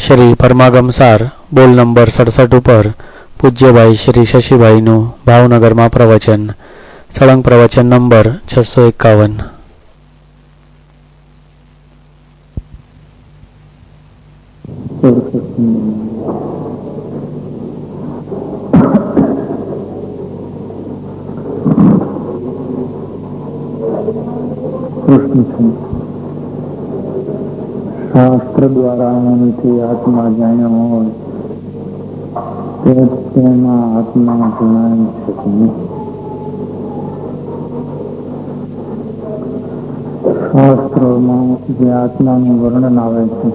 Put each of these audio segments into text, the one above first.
શ્રી પરમાગમસાર બોલ નંબર 67 ઉપર પૂજ્યભાઈ શ્રી શશીભાઈનું ભાવનગરમાં પ્રવચન. સળંગ પ્રવચન નંબર 651. શાસ્ત્ર દ્વારા મનથી આત્મા જાણ્યો હોય તેમાં આત્મા જણાવી શકે નહીં. શાસ્ત્રોમાં જે આત્માનું વર્ણન આવે છે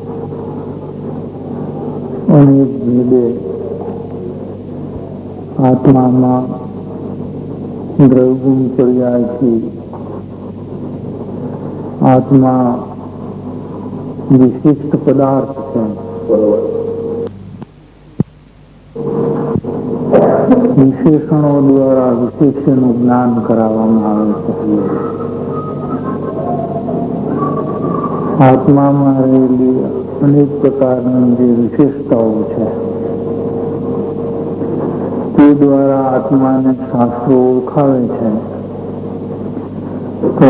અનેક ભેદે આત્મામાં દ્રવગુણ પર્યાયથી આત્મા વિશિષ્ટ પદાર્થ છે. વિશેષણો દ્વારા વિશેષનું જ્ઞાન કરાવવામાં આવે છે. આત્મામાં રહેલી અનેક પ્રકારની જે વિશેષતાઓ છે તે દ્વારા આત્માને શાસ્ત્રો ઓળખાવે છે. તો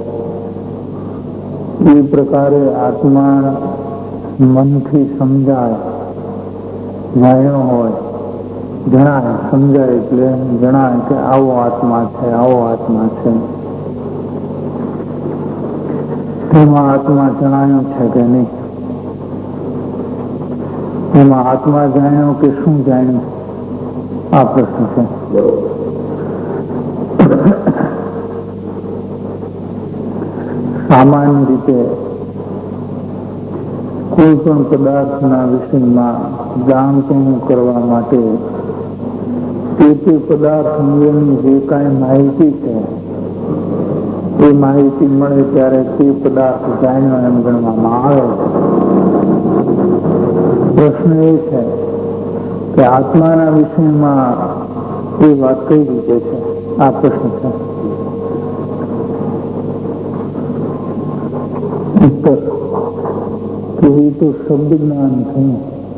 એ પ્રકારે આત્મા મનથી સમજાય, જાણ્યો હોય, જણાય, સમજાય એટલે જણાય કે આવો આત્મા છે, આવો આત્મા છે. તેમાં આત્મા જણાયો છે કે નહીં, એમાં આત્મા જાણ્યો કે શું જાણ્યું, આ પ્રશ્ન છે. સામાન્ય રીતે કોઈ પણ પદાર્થના વિષયમાં જાણપણું કરવા માટે તે પદાર્થ અંગેની જે કાંઈ માહિતી છે એ માહિતી મળે ત્યારે તે પદાર્થ જાણ્યો એમ ગણવામાં આવે. પ્રશ્ન એ છે કે આત્માના વિષયમાં એ વાત કઈ રીતે છે, આ પ્રશ્ન છે. ઉત્તર કે એ તો શબ્દ જ્ઞાન થયું,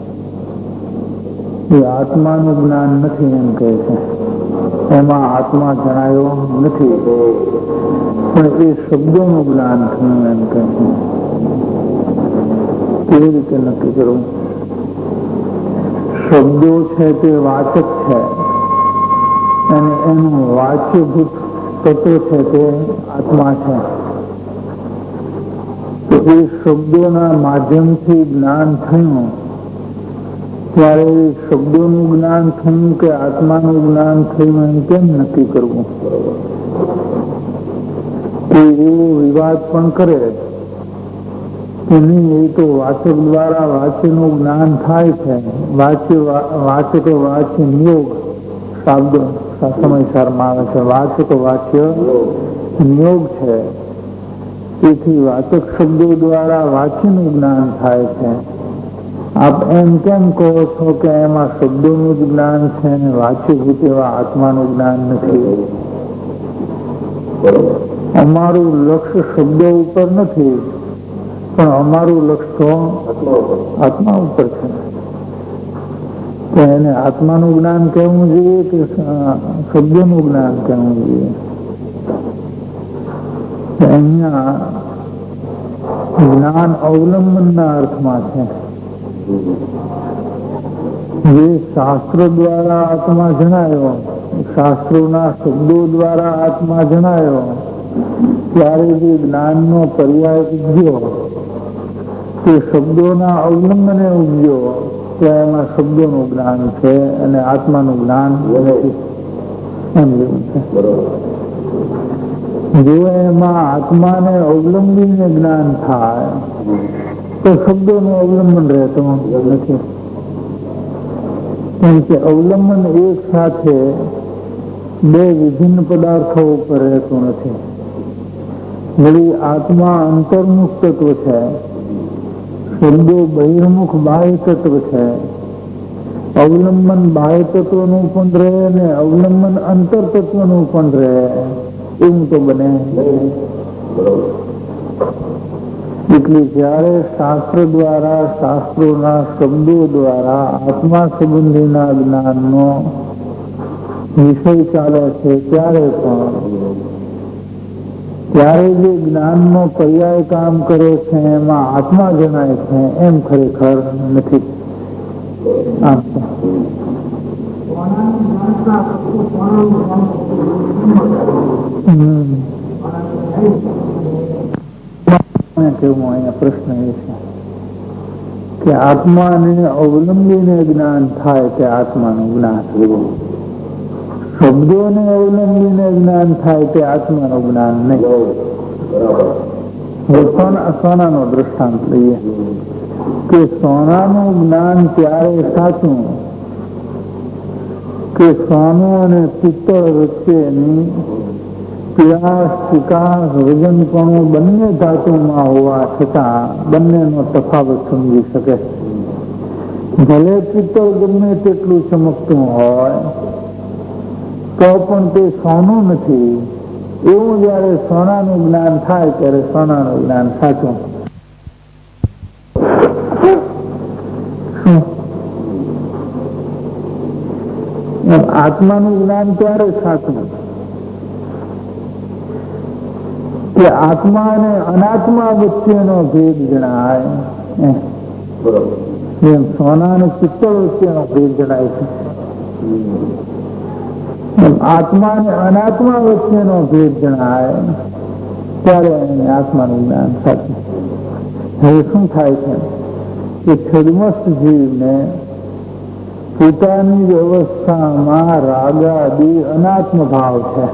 એ આત્માનું જ્ઞાન નથી એમ કહે છે. એમાં આત્મા જણાયો નથી પણ એ શબ્દોનું જ્ઞાન થયું એમ કહે છે. કેવી રીતે નક્કી કરવું? શબ્દો છે તે વાચક છે અને એનું વાચ્યભૂત તત્વ છે તે આત્મા છે. તો એ શબ્દોના માધ્યમથી જ્ઞાન થયું ત્યારે શબ્દોનું જ્ઞાન થયું કે આત્માનું જ્ઞાન થયું એમ કેમ નક્કી કરવું? કોઈ એવો વિવાદ પણ કરે કે નહીં, એ તો વાચક દ્વારા વાચ્યનું જ્ઞાન થાય છે. વાચક વાચ્ય નિયોગ શબ્દ સમયસારમાં આવે છે. વાચક વાચ્ય નિયોગ છે. તેથી વાચક શબ્દો દ્વારા વાચ્યનું જ્ઞાન થાય છે. આપ એમ કેમ કહો છો કે એમાં શબ્દોનું જ જ્ઞાન છે અને વાચ્યભૂત એવા આત્માનું જ્ઞાન નથી? અમારું લક્ષ્ય શબ્દો ઉપર નથી પણ અમારું લક્ષ્ય આત્મા ઉપર છે. તો એને આત્માનું જ્ઞાન કહેવું જોઈએ કે શબ્દોનું જ્ઞાન કહેવું જોઈએ? અહીંયા જ્ઞાન અવલંબનના અર્થમાં છે. જે શાસ્ત્ર દ્વારા આત્મા જણાયો, શાસ્ત્રોના શબ્દો દ્વારા આત્મા જણાયો ત્યારે જે જ્ઞાનનો પર્યાય ઉગ્યો તે શબ્દોના અવલંબને ઉગ્યો તો એમાં શબ્દોનું જ્ઞાન છે અને આત્માનું જ્ઞાન નથી એમ લેવું છે. જો એમાં આત્માને અવલંબીને જ્ઞાન થાય તો શબ્દોનું અવલંબન રહેતો નથી. કેમ કે અવલંબન એક સાથે બે વિભિન્ન પદાર્થો ઉપર રહેતું નથી. વળી આત્મા અંતર્મુખ તત્વ છે, શબ્દો બહિર્મુખ બાહ્ય તત્વ છે. અવલંબન બાહ્ય તત્વનું પણ રહે ને અવલંબન અંતર તત્વનું પણ રહે, એવું તો બને. એટલે જ્યારે શાસ્ત્ર દ્વારા, શાસ્ત્રોના શબ્દો દ્વારા આત્મા સંબંધીના જ્ઞાનનો વિષય ચાલે છે, ત્યારે જે જ્ઞાનનો પર્યાય કામ કરે છે એમાં આત્મા જણાય છે એમ ખરેખર નથી. કેવું અહીંયા પ્રશ્ન એ છે કે આત્માને અવલંબીને જ્ઞાન થાય તે આત્માનું જ્ઞાન, શબ્દોને અવલંબીને જ્ઞાન થાય તે આત્માનું જ્ઞાન નહીં. સોનાનો દ્રષ્ટાંત લઈએ કે સોનાનું જ્ઞાન ત્યારે સાચું કે સોનું અને પિત્તળ વચ્ચેની પીળાશ, ચિકાશ, વજનપણું બંને ધાતુમાં હોવા છતાં બંનેનો તફાવત સમજી શકે. ભલે પિત્તળ ગમે તેટલું ચમકતું હોય તો પણ તે સોનું નથી. એવું જયારે સોનાનું જ્ઞાન થાય ત્યારે સોનાનું જ્ઞાન સાચું. આત્માનું જ્ઞાન ત્યારે સાચું કે આત્મા અને અનાત્મા વચ્ચેનો ભેદ જણાય. એમ સોના અને પિત્તળ વચ્ચેનો ભેદ જણાય છે. આત્મા અને અનાત્મા વચ્ચેનો ભેદ જણાય ત્યારે આત્માનું જ્ઞાન સાચું. હવે શું થાય છે કે છદ્મસ્ત જીવને પોતાની જ અવસ્થામાં રાગાદી અનાત્મ ભાવ છે.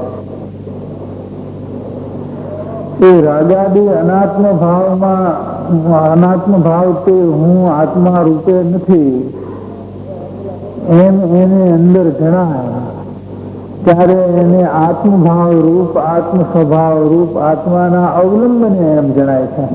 એ રાગાદી અનાત્મ ભાવ તે હું આત્મા રૂપે નથી એમ એને અંદર જણાય ત્યારે એને આત્મભાવ રૂપ, આત્મ સ્વભાવ રૂપ આત્માના અવલંબને એમ જણાય છે,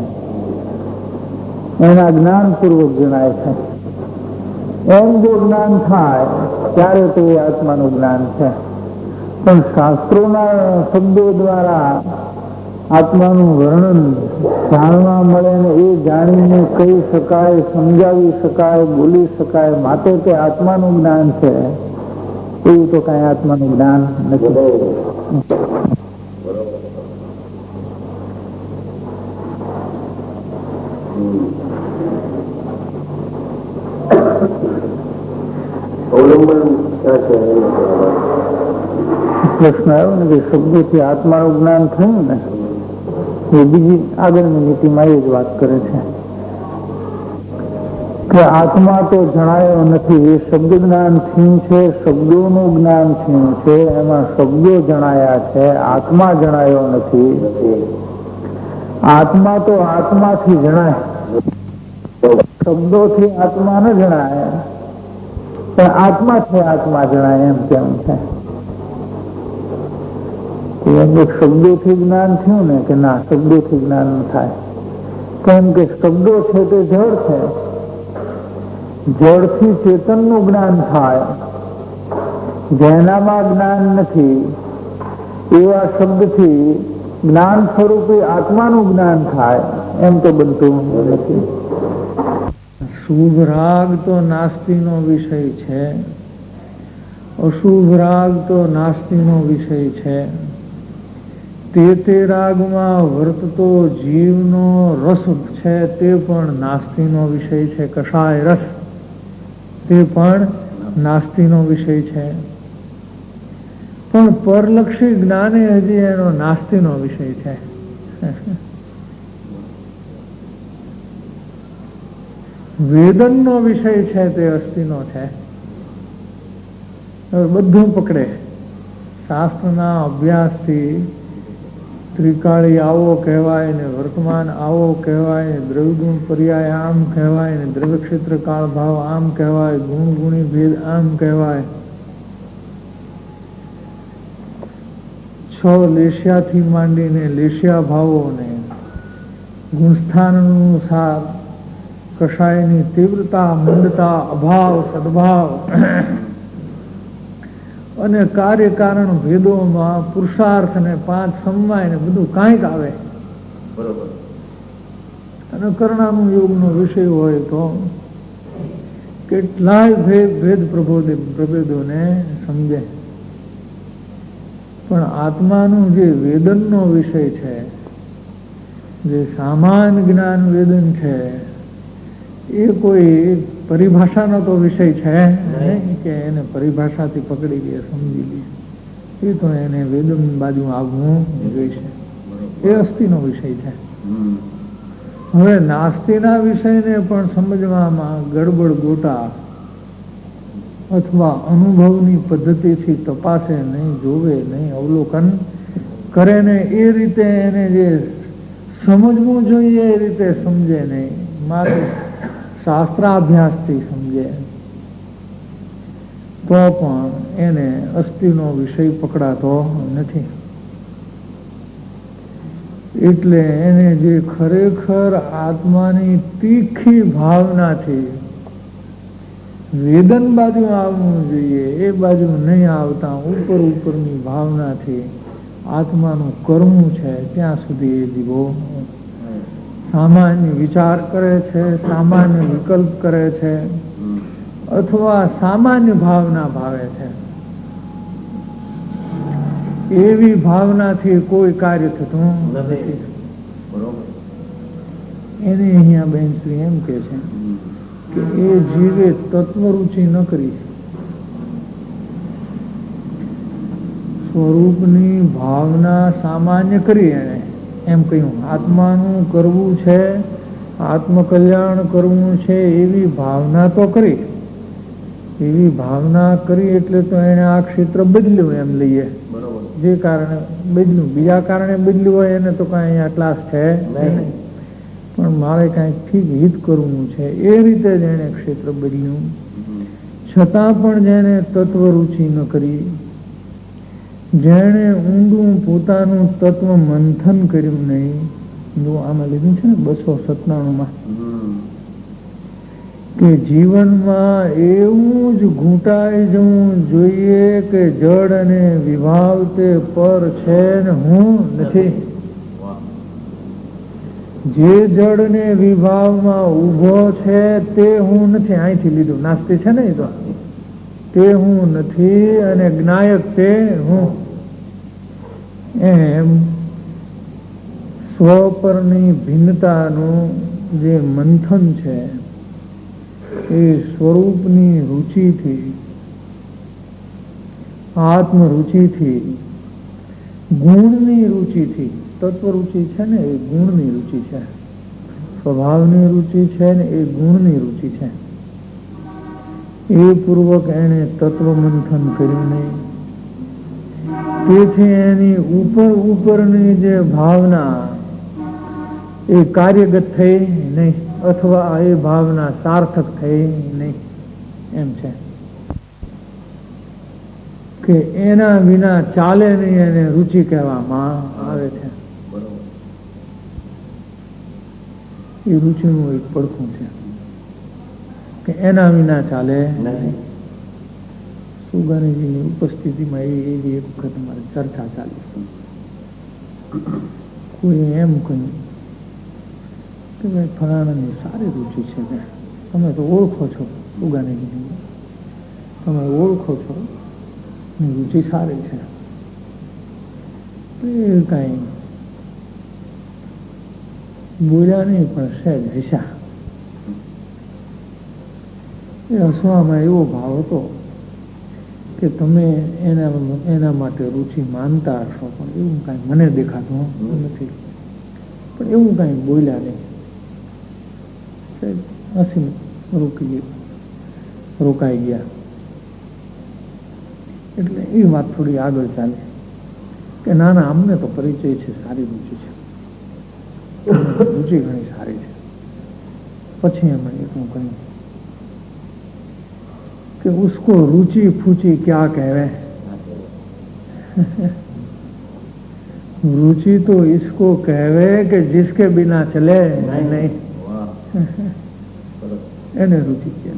એના જ્ઞાનપૂર્વક જણાય છે. એમ જો જ્ઞાન થાય ત્યારે તો એ આત્માનું જ્ઞાન છે. પણ શાસ્ત્રોના શબ્દો દ્વારા આત્માનું વર્ણન જાણવા મળે ને એ જાણીને કહી શકાય, સમજાવી શકાય, બોલી શકાય, માટે તે આત્માનું જ્ઞાન છે. એવું તો કઈ આત્માનું જ્ઞાન નથી. પ્રશ્ન આવ્યો ને કે શબ્દોથી આત્માનું જ્ઞાન થયું ને એ બીજી આગળની નીતિમાં એ જ વાત કરે છે કે આત્મા તો જણાયો નથી, એ શબ્દ જ્ઞાન થયું છે, શબ્દોનું જ્ઞાન થયું છે, એમાં શબ્દો જણાયા છે, આત્મા જણાયો નથી. આત્મા તો આત્માથી જણાય, શબ્દોથી આત્મા ન જણાય, પણ આત્માથી આત્મા જણાય એમ કેમ છે. શબ્દોથી જ્ઞાન થયું ને કે ના, શબ્દોથી જ્ઞાન ન થાય. કેમ કે શબ્દો છે તે જળ છે, જળથી ચેતનનું જ્ઞાન થાય, જેનામાં જ્ઞાન નથી એવા શબ્દથી જ્ઞાન સ્વરૂપે આત્માનું જ્ઞાન થાય એમ તો બનતું નથી. શુભ રાગ તો નાસ્તિનો વિષય છે, અશુભ રાગ તો નાસ્તિનો વિષય છે. તે રાગમાં વર્તતો જીવનો રસ છે તે પણ નાસ્તિનો વિષય છે. કષાય રસ તે પણ નાસ્તિનો વિષય છે. પણ પરલક્ષી જ્ઞાને હજી એનો નાસ્તિનો વિષય છે. વેદનનો વિષય છે તે અસ્તિનો છે. બધું પકડે. શાસ્ત્રના અભ્યાસથી ત્રિકાળી આવો કહેવાય ને વર્તમાન આવો કહેવાય ને દ્રવ્યગુણ પર્યાય આમ કહેવાય ને દ્રવ્ય ક્ષેત્ર કાળ ભાવ આમ કહેવાય, ગુણ ગુણી ભેદ આમ કહેવાય. 6 લેશિયાથી માંડીને લેશિયા ભાવોને ગુણસ્થાનનું સાર, કષાયની તીવ્રતા, મંદતા, અભાવ, સદભાવ અને કાર્ય કારણ ભેદોમાં પુરુષાર્થ ને 5 સમવાય ને બધું કાંઈક આવે. અને કરણાનું યોગનો વિષય હોય તો કેટલાય ભેદ પ્રભેદોને સમજે. પણ આત્માનું જે વેદનનો વિષય છે, જે સામાન્ય જ્ઞાન વેદન છે, એ કોઈ પરિભાષાનો તો વિષય છે નહીં કે એને પરિભાષાથી પકડી લે, સમજી લે. એ તો એને વેદન બાજુ આવવું જોઈશે. એ અસ્થિનો વિષય છે. હવે નાસ્તિના વિષયને પણ સમજવામાં ગડબડ ગોટા અથવા અનુભવની પદ્ધતિથી તપાસે નહીં, જોવે નહીં, અવલોકન કરે ને એ રીતે એને જે સમજવું જોઈએ એ રીતે સમજે નહીં, માત્ર શાસ્ત્રાભ્યાસથી સમજે તો પણ એને અસ્થિનો વિષય પકડાતો નથી. એટલે એને જે ખરેખર આત્માની તીખી ભાવનાથી વેદન બાજુ આવવું જોઈએ એ બાજુ નહીં આવતા ઉપરની ભાવનાથી આત્માનું કરવું છે ત્યાં સુધી એ જીવો સામાન્ય વિચાર કરે છે, સામાન્ય વિકલ્પ કરે છે, અથવા સામાન્ય ભાવના ભાવે છે. એવી ભાવનાથી કોઈ કાર્ય થતું નથી. એને અહીંયા બેનશ્રી એમ કે છે કે એ જીવે તત્વરુચિ ન કરી, સ્વરૂપની ભાવના સામાન્ય કરી. એને એમ કહ્યું આત્માનું કરવું છે, આત્મકલ્યાણ કરવું છે એવી ભાવના તો કરી. એવી ભાવના કરી એટલે તો એને આ ક્ષેત્ર બદલ્યું એમ લઈએ. જે કારણે બદલ્યું, બીજા કારણે બદલ્યું હોય એને તો કાંઈ અહીંયા ક્લાસ છે નહીં, પણ મારે કાંઈક ઠીક હિત કરવું છે એ રીતે જ એને ક્ષેત્ર બદલ્યું. છતાં પણ જેને તત્વરુચિ ન કરી, જેણે ઊંડું પોતાનું તત્વ મંથન કર્યું નહીં. જો આમાં લીધું છે ને 297માં કે જીવનમાં એવું જ ઘૂંટાઈ જવું જોઈએ કે જડ અને વિભાવ તે પર છે ને હું નથી. જે જડ ને વિભાવમાં ઊભો છે તે હું નથી. અહીંથી લીધું, નાસ્તી છે ને એ તો, તે હું નથી અને જ્ઞાયક તે હું. એમ સ્વ પરની ભિન્નતાનું જે મંથન છે એ સ્વરૂપની રુચિથી, આત્મરુચિથી, ગુણની રુચિથી, તત્વરુચિ છે ને એ ગુણની રુચિ છે, સ્વભાવની રુચિ છે ને એ ગુણની રુચિ છે. એ પૂર્વક એને તત્વ મંથન કર્યું નહીં. તેથી એની ઉપરની જે ભાવના એ કાર્યગત થઈ નહીં, અથવા એ ભાવના સાર્થક થઈ નહીં. એમ છે કે એના વિના ચાલે નહીં, એને રુચિ કહેવામાં આવે છે. એ રુચિનું એક પડખું છે કે એના વિના ચાલે નહીં. સુગાનીજીની ઉપસ્થિતિમાં એવી એક વખત અમારી ચર્ચા ચાલી. કોઈ એમ કહ્યું કે ભાઈ ફલાણાની સારી રુચિ છે, કે તમે તો ઓળખો છો સુગાનીજીને, તમે ઓળખો છો રુચિ સારી છે. એ કાંઈ બોલ્યા નહીં, પણ સહેજ હસ્યા. એ હસવામાં એવો ભાવ હતો કે તમે એના માટે રુચિ માનતા હશો, પણ એવું કાંઈ મને દેખાતું નથી. પણ એવું કાંઈ બોલ્યા નહીં, હસી રોકાઈ ગયા. એટલે એ વાત થોડી આગળ ચાલે કે ના ના, અમને તો પરિચય છે, સારી રુચિ છે, રુચિ ઘણી સારી છે. પછી એમણે એટલું કહ્યું कि उसको रुचि फूची क्या कहवे, रुचि तो इसको कहवे कि जिसके बिना चले नहीं. એને રુચિ કહે.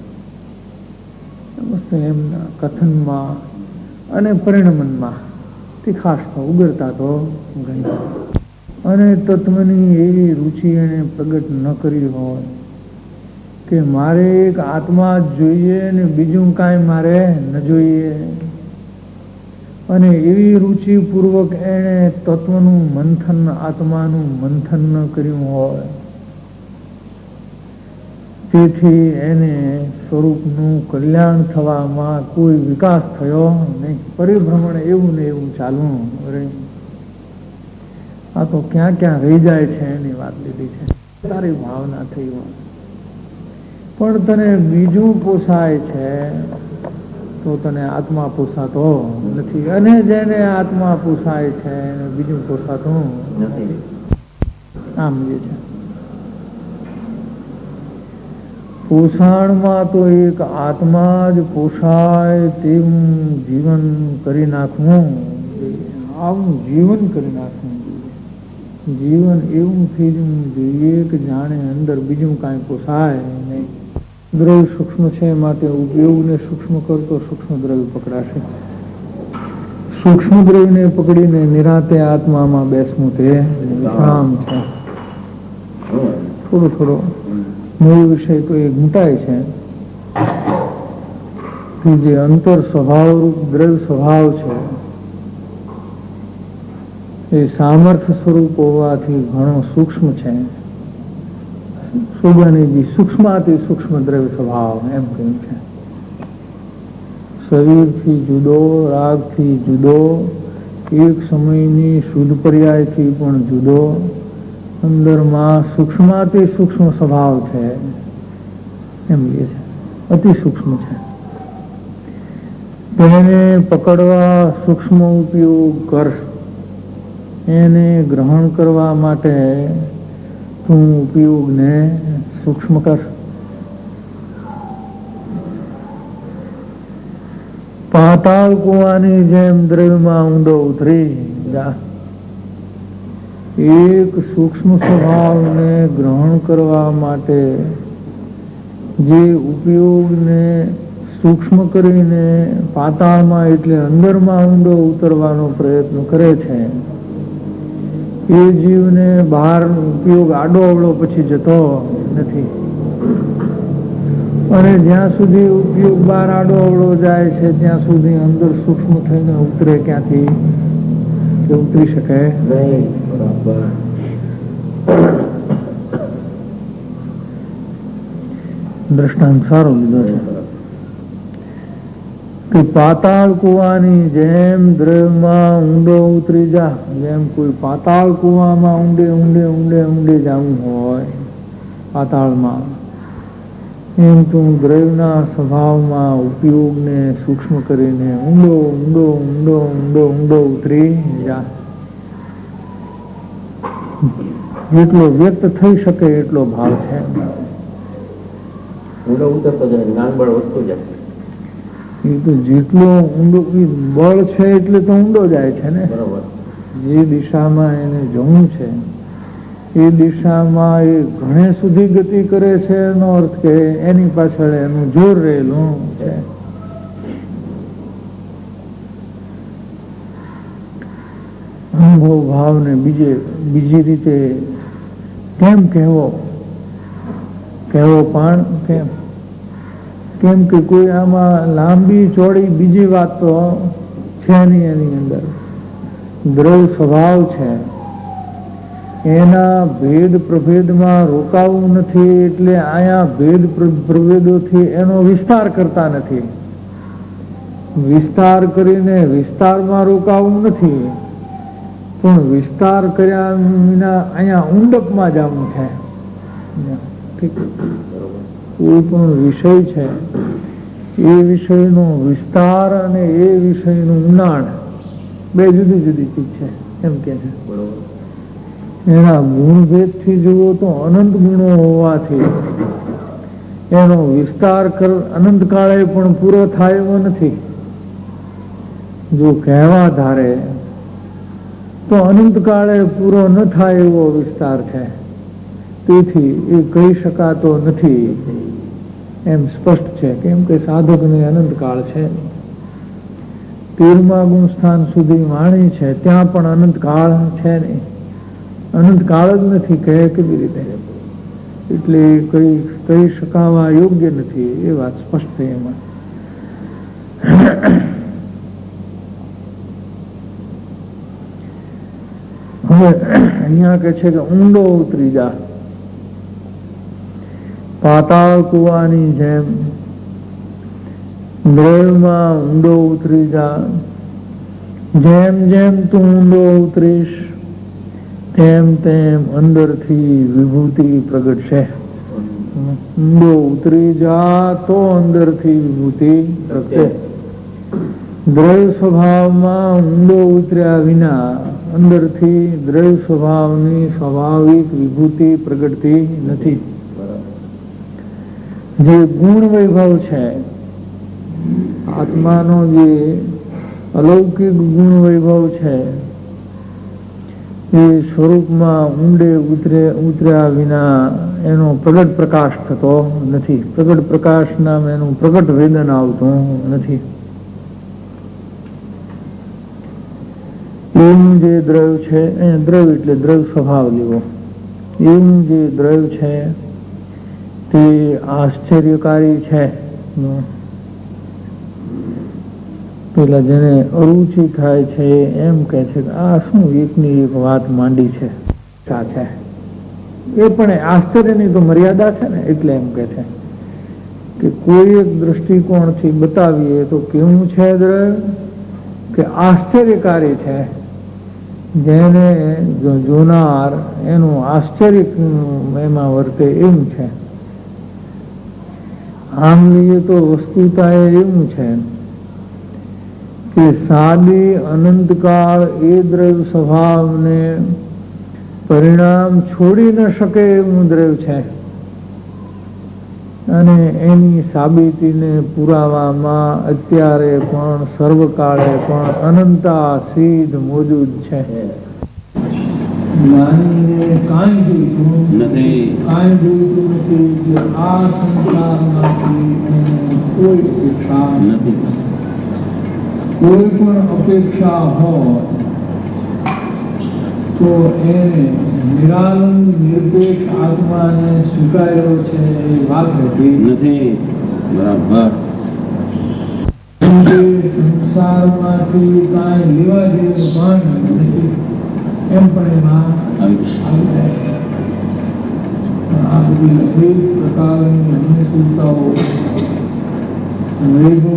એમના કથનમાં અને પરિણમનમાં તીખાશ તો ઉગરતા તો ઘણી. અને તત્વની એવી રુચિ એને પ્રગટ ન કરી હોય કે મારે એક આત્મા જ જોઈએ ને બીજું કાંઈ મારે ન જોઈએ, અને એવી રુચિપૂર્વક એણે તત્વનું મંથન, આત્માનું મંથન ન કર્યું હોય, તેથી એને સ્વરૂપનું કલ્યાણ થવામાં કોઈ વિકાસ થયો નહીં. પરિભ્રમણ એવું ને એવું ચાલવું રહે. આ તો ક્યાં ક્યાં રહી જાય છે એની વાત લીધી છે. તારી ભાવના થઈ હોય પણ તને બીજું પોસાય છે તો તને આત્મા પોસાતો નથી, અને જેને આત્મા પોસાય છે એને બીજું પોસાતું નથી. આમ જે છે પોષણમાં તો એક આત્મા જ પોષાય તેવું જીવન કરી નાખવું, આવું જીવન કરી નાખવું જોઈએ. જીવન એવું થઈ જવું જોઈએ કે જાણે અંદર બીજું કાંઈ પોસાય નહીં. દ્રવ્ય સૂક્ષ્મ છે માટે ઉપયોગને સૂક્ષ્મ કરતો સૂક્ષ્મ દ્રવ્ય પકડાશે. સૂક્ષ્મ દ્રવ્યને પકડીને નિરાતે આત્મામાં બેસવું તે વિશ્રામ છે. થોડો થોડો મૂળ વિષય તો એ ઘૂંટાય છે કે જે અંતર સ્વભાવ દ્રવ્ય સ્વભાવ છે એ સામર્થ્ય સ્વરૂપ હોવાથી ઘણો સૂક્ષ્મ છે. સુગનીજી સૂક્ષ્માતિ સૂક્ષ્મ દ્રવ્ય સ્વભાવ એમ કહ્યું છે. શરીરથી જુદો, રાગથી જુદો, એક સમયની શુદ્ધ પર્યાયથી પણ જુદો, અંદરમાં સૂક્ષ્માતિ સૂક્ષ્મ સ્વભાવ છે એમ કહે છે. અતિ સૂક્ષ્મ છે. તેને પકડવા સૂક્ષ્મ ઉપયોગ કર, એને ગ્રહણ કરવા માટે તું ઉપયોગને સૂક્ષ્મ કર. પાતાળ કુવાની જેમ દ્રવ્યમાં ઊંડો ઉતરી જા. એક સૂક્ષ્મ સ્વભાવને ગ્રહણ કરવા માટે જે ઉપયોગને સૂક્ષ્મ કરીને પાતાળમાં એટલે અંદરમાં ઊંડો ઉતરવાનો પ્રયત્ન કરે છે એ જીવને બહાર ઉપયોગ આડો અવળો પછી જતો નથી. અને જ્યાં સુધી ઉપયોગ બહાર આડો અવળો જાય છે ત્યાં સુધી અંદર સૂક્ષ્મ થઈને ઉતરે ક્યાંથી કે ઉતરી શકે નહીં. દ્રષ્ટાંત સારો લીધો છે કે પાતાળ કુવાની જેમ દ્રવ્યમાં ઊંડો ઉતરી જા. જેમ કોઈ પાતાળ કુવામાં ઊંડે ઊંડે ઊંડે ઊંડે જવું હોય પાતાળમાં, એમ તું દ્રવ્યના સ્વભાવમાં ઉપયોગને સૂક્ષ્મ કરીને ઊંડો ઊંડો ઊંડો ઊંડો ઊંડો ઉતરી જા. જેટલો વ્યક્ત થઈ શકે એટલો ભાવ છે. ઊંડો ઉતરતો જાય, જ્ઞાન બળ વધતું જાય. એ તો જેટલો ઊંડો બળ છે એટલે તો ઊંડો જાય છે ને. બરોબર. જે દિશામાં એને જવું છે એ દિશામાં એ ઘણે સુધી ગતિ કરે છે એનો અર્થ કે એની પાછળ એનું જોર રહેલું છે. અનુભવ ભાવને બીજી રીતે કેમ કહેવો પણ કેમ કે કોઈ આમાં લાંબી ચોડી બીજી વાત તો છે નહીં. એની અંદર દ્રવ્ય સ્વભાવ છે, એના ભેદ પ્રભેદમાં રોકાવું નથી, એટલે આયા ભેદ પ્રભેદોથી એનો વિસ્તાર કરતા નથી. વિસ્તાર કરીને વિસ્તારમાં રોકાવું નથી, પણ વિસ્તાર કર્યા વિના અહીંયા ઊંડકમાં જવું છે. કોઈ પણ વિષય છે એ વિષયનો વિસ્તાર અને એ વિષયનું ઊંડાણ બે જુદી જુદી ચીજ છે એમ કે છે. એના ગુણભેદથી જુઓ તો અનંત ગુણો હોવાથી એનો વિસ્તાર અનંત કાળે પણ પૂરો થાય એવો નથી. જો કહેવા ધારે તો અનંત કાળે પૂરો ન થાય એવો વિસ્તાર છે. તેથી એ કહી શકાતો નથી એમ સ્પષ્ટ છે. કેમ કે સાધકને અનંત કાળ છે. 13મા ગુણ સ્થાન સુધી વાણી છે ત્યાં પણ અનંત કાળ છે નહીં. અનંત કાળ જ નથી કહે કેવી રીતે? એટલે કહી શકાવા યોગ્ય નથી, એ વાત સ્પષ્ટ થઈ એમાં. હવે અહીંયા કે છે કે ઊંડો ઉતરી જા, પાતાળ કુવાની જેમ દ્રવ્યમાં ઊંડો ઉતરી જા. જેમ જેમ તું ઊંડો ઉતરીશ તેમ તેમ અંદરથી વિભૂતિ પ્રગટશે. ઊંડો ઉતરી જા તો અંદરથી વિભૂતિ પ્રગટે. દ્રવ્ય સ્વભાવમાં ઊંડો ઉતર્યા વિના અંદરથી દ્રવ્ય સ્વભાવની સ્વાભાવિક વિભૂતિ પ્રગટતી નથી. જે ગુણ વૈભવ છે, આત્માનો જે અલૌકિક ગુણ વૈભવ છે, એ સ્વરૂપમાં ઊંડે ઉતર્યા વિના એનો પ્રગટ પ્રકાશ થતો નથી. પ્રગટ પ્રકાશ નામ એનું પ્રગટ વેદન આવતું નથી. એવું જે દ્રવ્ય છે, દ્રવ્ય એટલે દ્રવ્ય સ્વભાવ લેવો, એવું જે દ્રવ્ય છે તે આશ્ચર્યકારી છે. પેલા જેને અરુચિ થાય છે એમ કે છે કે આ શું એકની એક વાત માંડી છે, એ પણ આશ્ચર્યની તો મર્યાદા છે ને, એટલે એમ કે છે કે કોઈ એક દ્રષ્ટિકોણથી બતાવીએ તો કેવું છે દ્રવ્ય કે આશ્ચર્યકારી છે, જેને જોનાર એનું આશ્ચર્ય એમાં વર્તે એમ છે. આમ લઈએ તો વસ્તુતા એવું છે કે સાદી અનંતકાળ એ દ્રવ્ય સ્વભાવને પરિણામ છોડી ન શકે એવું દ્રવ્ય છે, અને એની સાબિતીને પુરાવામાં અત્યારે પણ સર્વકાળે પણ અનંતા સિદ્ધ મોજૂદ છે. જ્ઞાનીને કાંઈ જોઈતું નથી, કાંઈ જોઈતું નથી, કે આ સંસારમાંથી કોઈ અપેક્ષા નથી. કોઈ પણ અપેક્ષા હોય તો એને નિરાલંબ નિરપેક્ષ આત્માને સ્વીકાર્યો છે એ વાત હતી નથી. બરાબર. સંસારમાંથી કાંઈ લેવા જેવું પણ નથી એમ પણ એમાં આવી જાય. આ બધી અનેક પ્રકારની અનુકૂળતાઓ વૈભવો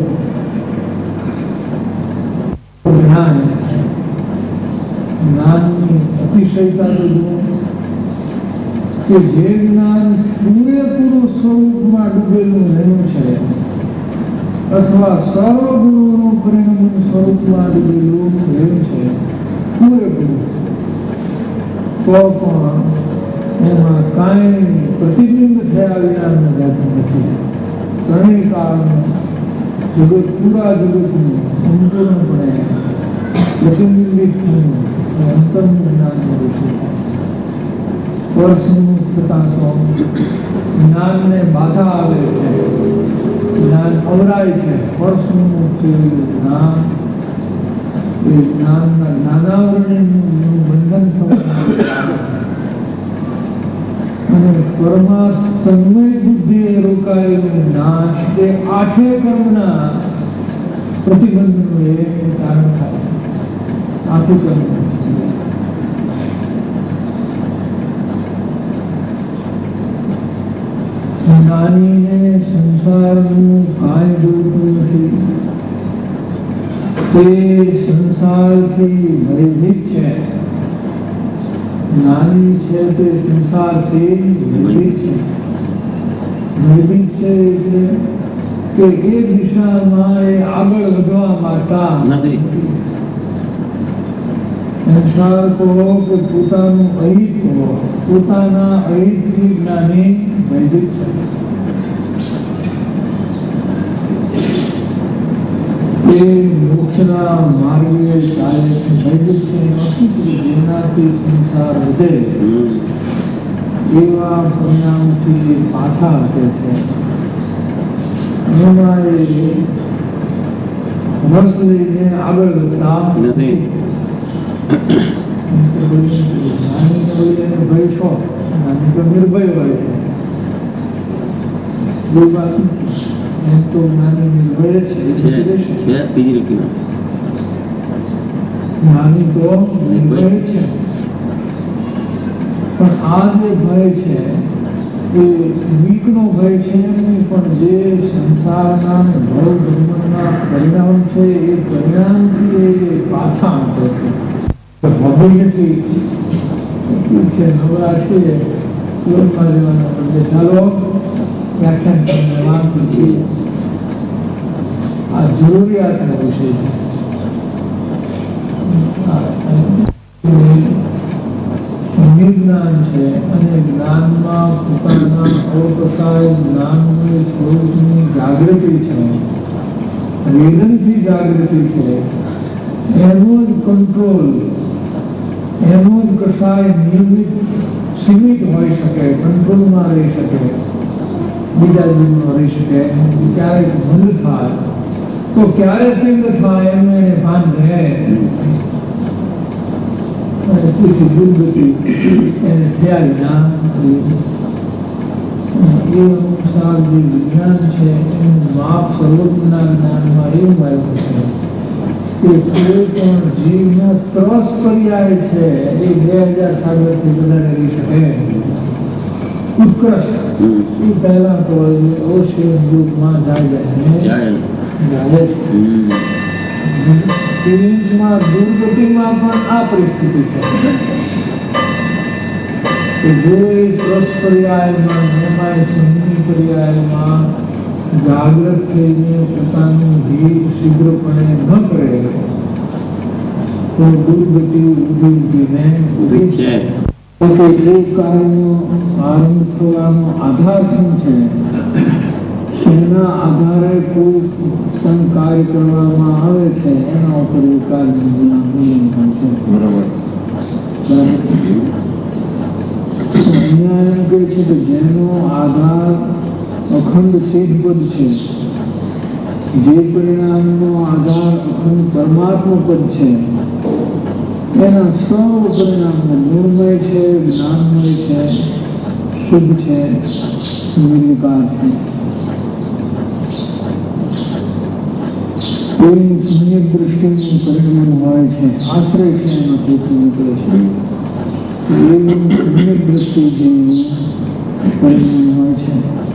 જ્ઞાનની અતિશયતા તો જુઓ કે જે જ્ઞાન પૂરેપૂરું સ્વરૂપમાં ડૂબેલું રહ્યું છે, અથવા સર્વગુણોનું પરિણામ સ્વરૂપમાં ડૂબેલું રહ્યું છે પૂરેપૂરું, તો પણ એમાં કાંઈ પ્રતિબિંબ થયા વિનાનું રહેતું નથી. ત્રણેય કાળનું જગત, પૂરા જગતનું સંપૂર્ણપણે પ્રતિબિંબિત અંતરનું જ્ઞાન મળે છે. સ્પર્શનું થતાં તો જ્ઞાનને બાધા આવે છે, જ્ઞાન અવરાય છે. સ્પર્શનું જ્ઞાન એ જ્ઞાનના જ્ઞાનાવરણનું બંધન થવાનું અને સ્વરમાં તન્મય બુદ્ધિએ રોકાયેલું જ્ઞાન એ આઠે કર્મના પ્રતિબંધનું એ કારણ થાય. આઠે કર્મ જ્ઞાનીને સંસારનું કાંઈ જોઈતું નથી, તે સંસારથી ભયભીત છે. જ્ઞાની છે તે સંસારથી ભયભીત છે. ભયભીત છે એટલે કે એ દિશામાં એ આગળ વધવા માંગતા નથી. સંસાર કહો કે પોતાનું અહિત કહો, પોતાના અહિતથી જ્ઞાની ભયભીત છે. એ મોક્ષના માર્ગે ચાલે છે. ભયભીત છે જેનાથી સંસાર વધે એવા પરિણામથી પાછા હટે છે. એમાં એ રસ લઈને આગળ વધતા નથી. ભય છો જ્ઞાની તો નિર્ભય હોય છે એમ તો જ્ઞાની નિર્ભય છે જ્ઞાની તો નિર્ભય છે પણ આ જે ભય છે એ વીકનો ભય છે નહીં, પણ જે સંસારના ભવ ધર્મના પરિણામ છે એ પરિણામથી એ પાછા આપે છે. હવે નથી છે નવરા છીએ લોકમાં રહેવાના બદલે ચાલો વ્યાખ્યાન તમને વાત કરીએ. આ જરૂરિયાતનો વિષય છે. નિર્જ્ઞાન છે અને જ્ઞાનમાં પોતાના અવકસાય જ્ઞાનની સ્વરૂપની જાગૃતિ છે, વેદનથી જાગૃતિ છે, એનો જ કંટ્રોલ, એનો જ કસાય નિયમિત સીમિત હોઈ શકે, કંટ્રોલમાં રહી શકે, બીજા જીવનો રહી શકે. ક્યારેક બંધ થાય તો ક્યારે તીવ્ર થાય એનું એને ભાન રહે. દુર્ગતિ એને ખ્યાલ ના એ અનુસાર જે વિજ્ઞાન છે એનું માપ સર્વજ્ઞના જ્ઞાનમાં એવું આવ્યું છે કે કોઈ પણ જીવનો ત્રસ પર્યાય છે એ 2000 સાગરથી વધારે રહી શકે. ઉત્કૃષ્ટ એ પહેલા તો અવશ્ય યુગમાં જાય છે. દુર્ગતિમાં પણ આ પરિસ્થિતિ છે કે જો એ ત્રસ પર્યાયમાં નિયમાય સંધિ પર્યાયમાં જાગૃત થઈને પોતાનું હિત શીઘ્રપણે ન કરે તો દુર્ગતિ ઉભીને ઉભી છે. એ કાર્યનો આરંભ થવાનો આધાર શું છે? એના આધારે કોઈ પણ કાર્ય કરવામાં આવે છે એના ઉપર એ કાર્યનું મૂલ્યાંકન છે. બરાબર. અહીંયા એમ કહે છે કે જેનો આધાર અખંડ સિદ્ધપદ છે, જે પરિણામનો આધાર અખંડ પરમાત્મા પદ છે, એના સર્વ પરિણામો નિર્મય છે, જ્ઞાનમય છે, શુદ્ધ છે, નિર્વિકાર છે. કોઈની પુણ્ય દૃષ્ટિનું પરિણામ હોય છે, આશ્રય છે એમાંથી નીકળે છે. એવી પુણ્ય દૃષ્ટિ જેવું પરિણામ હોય છે.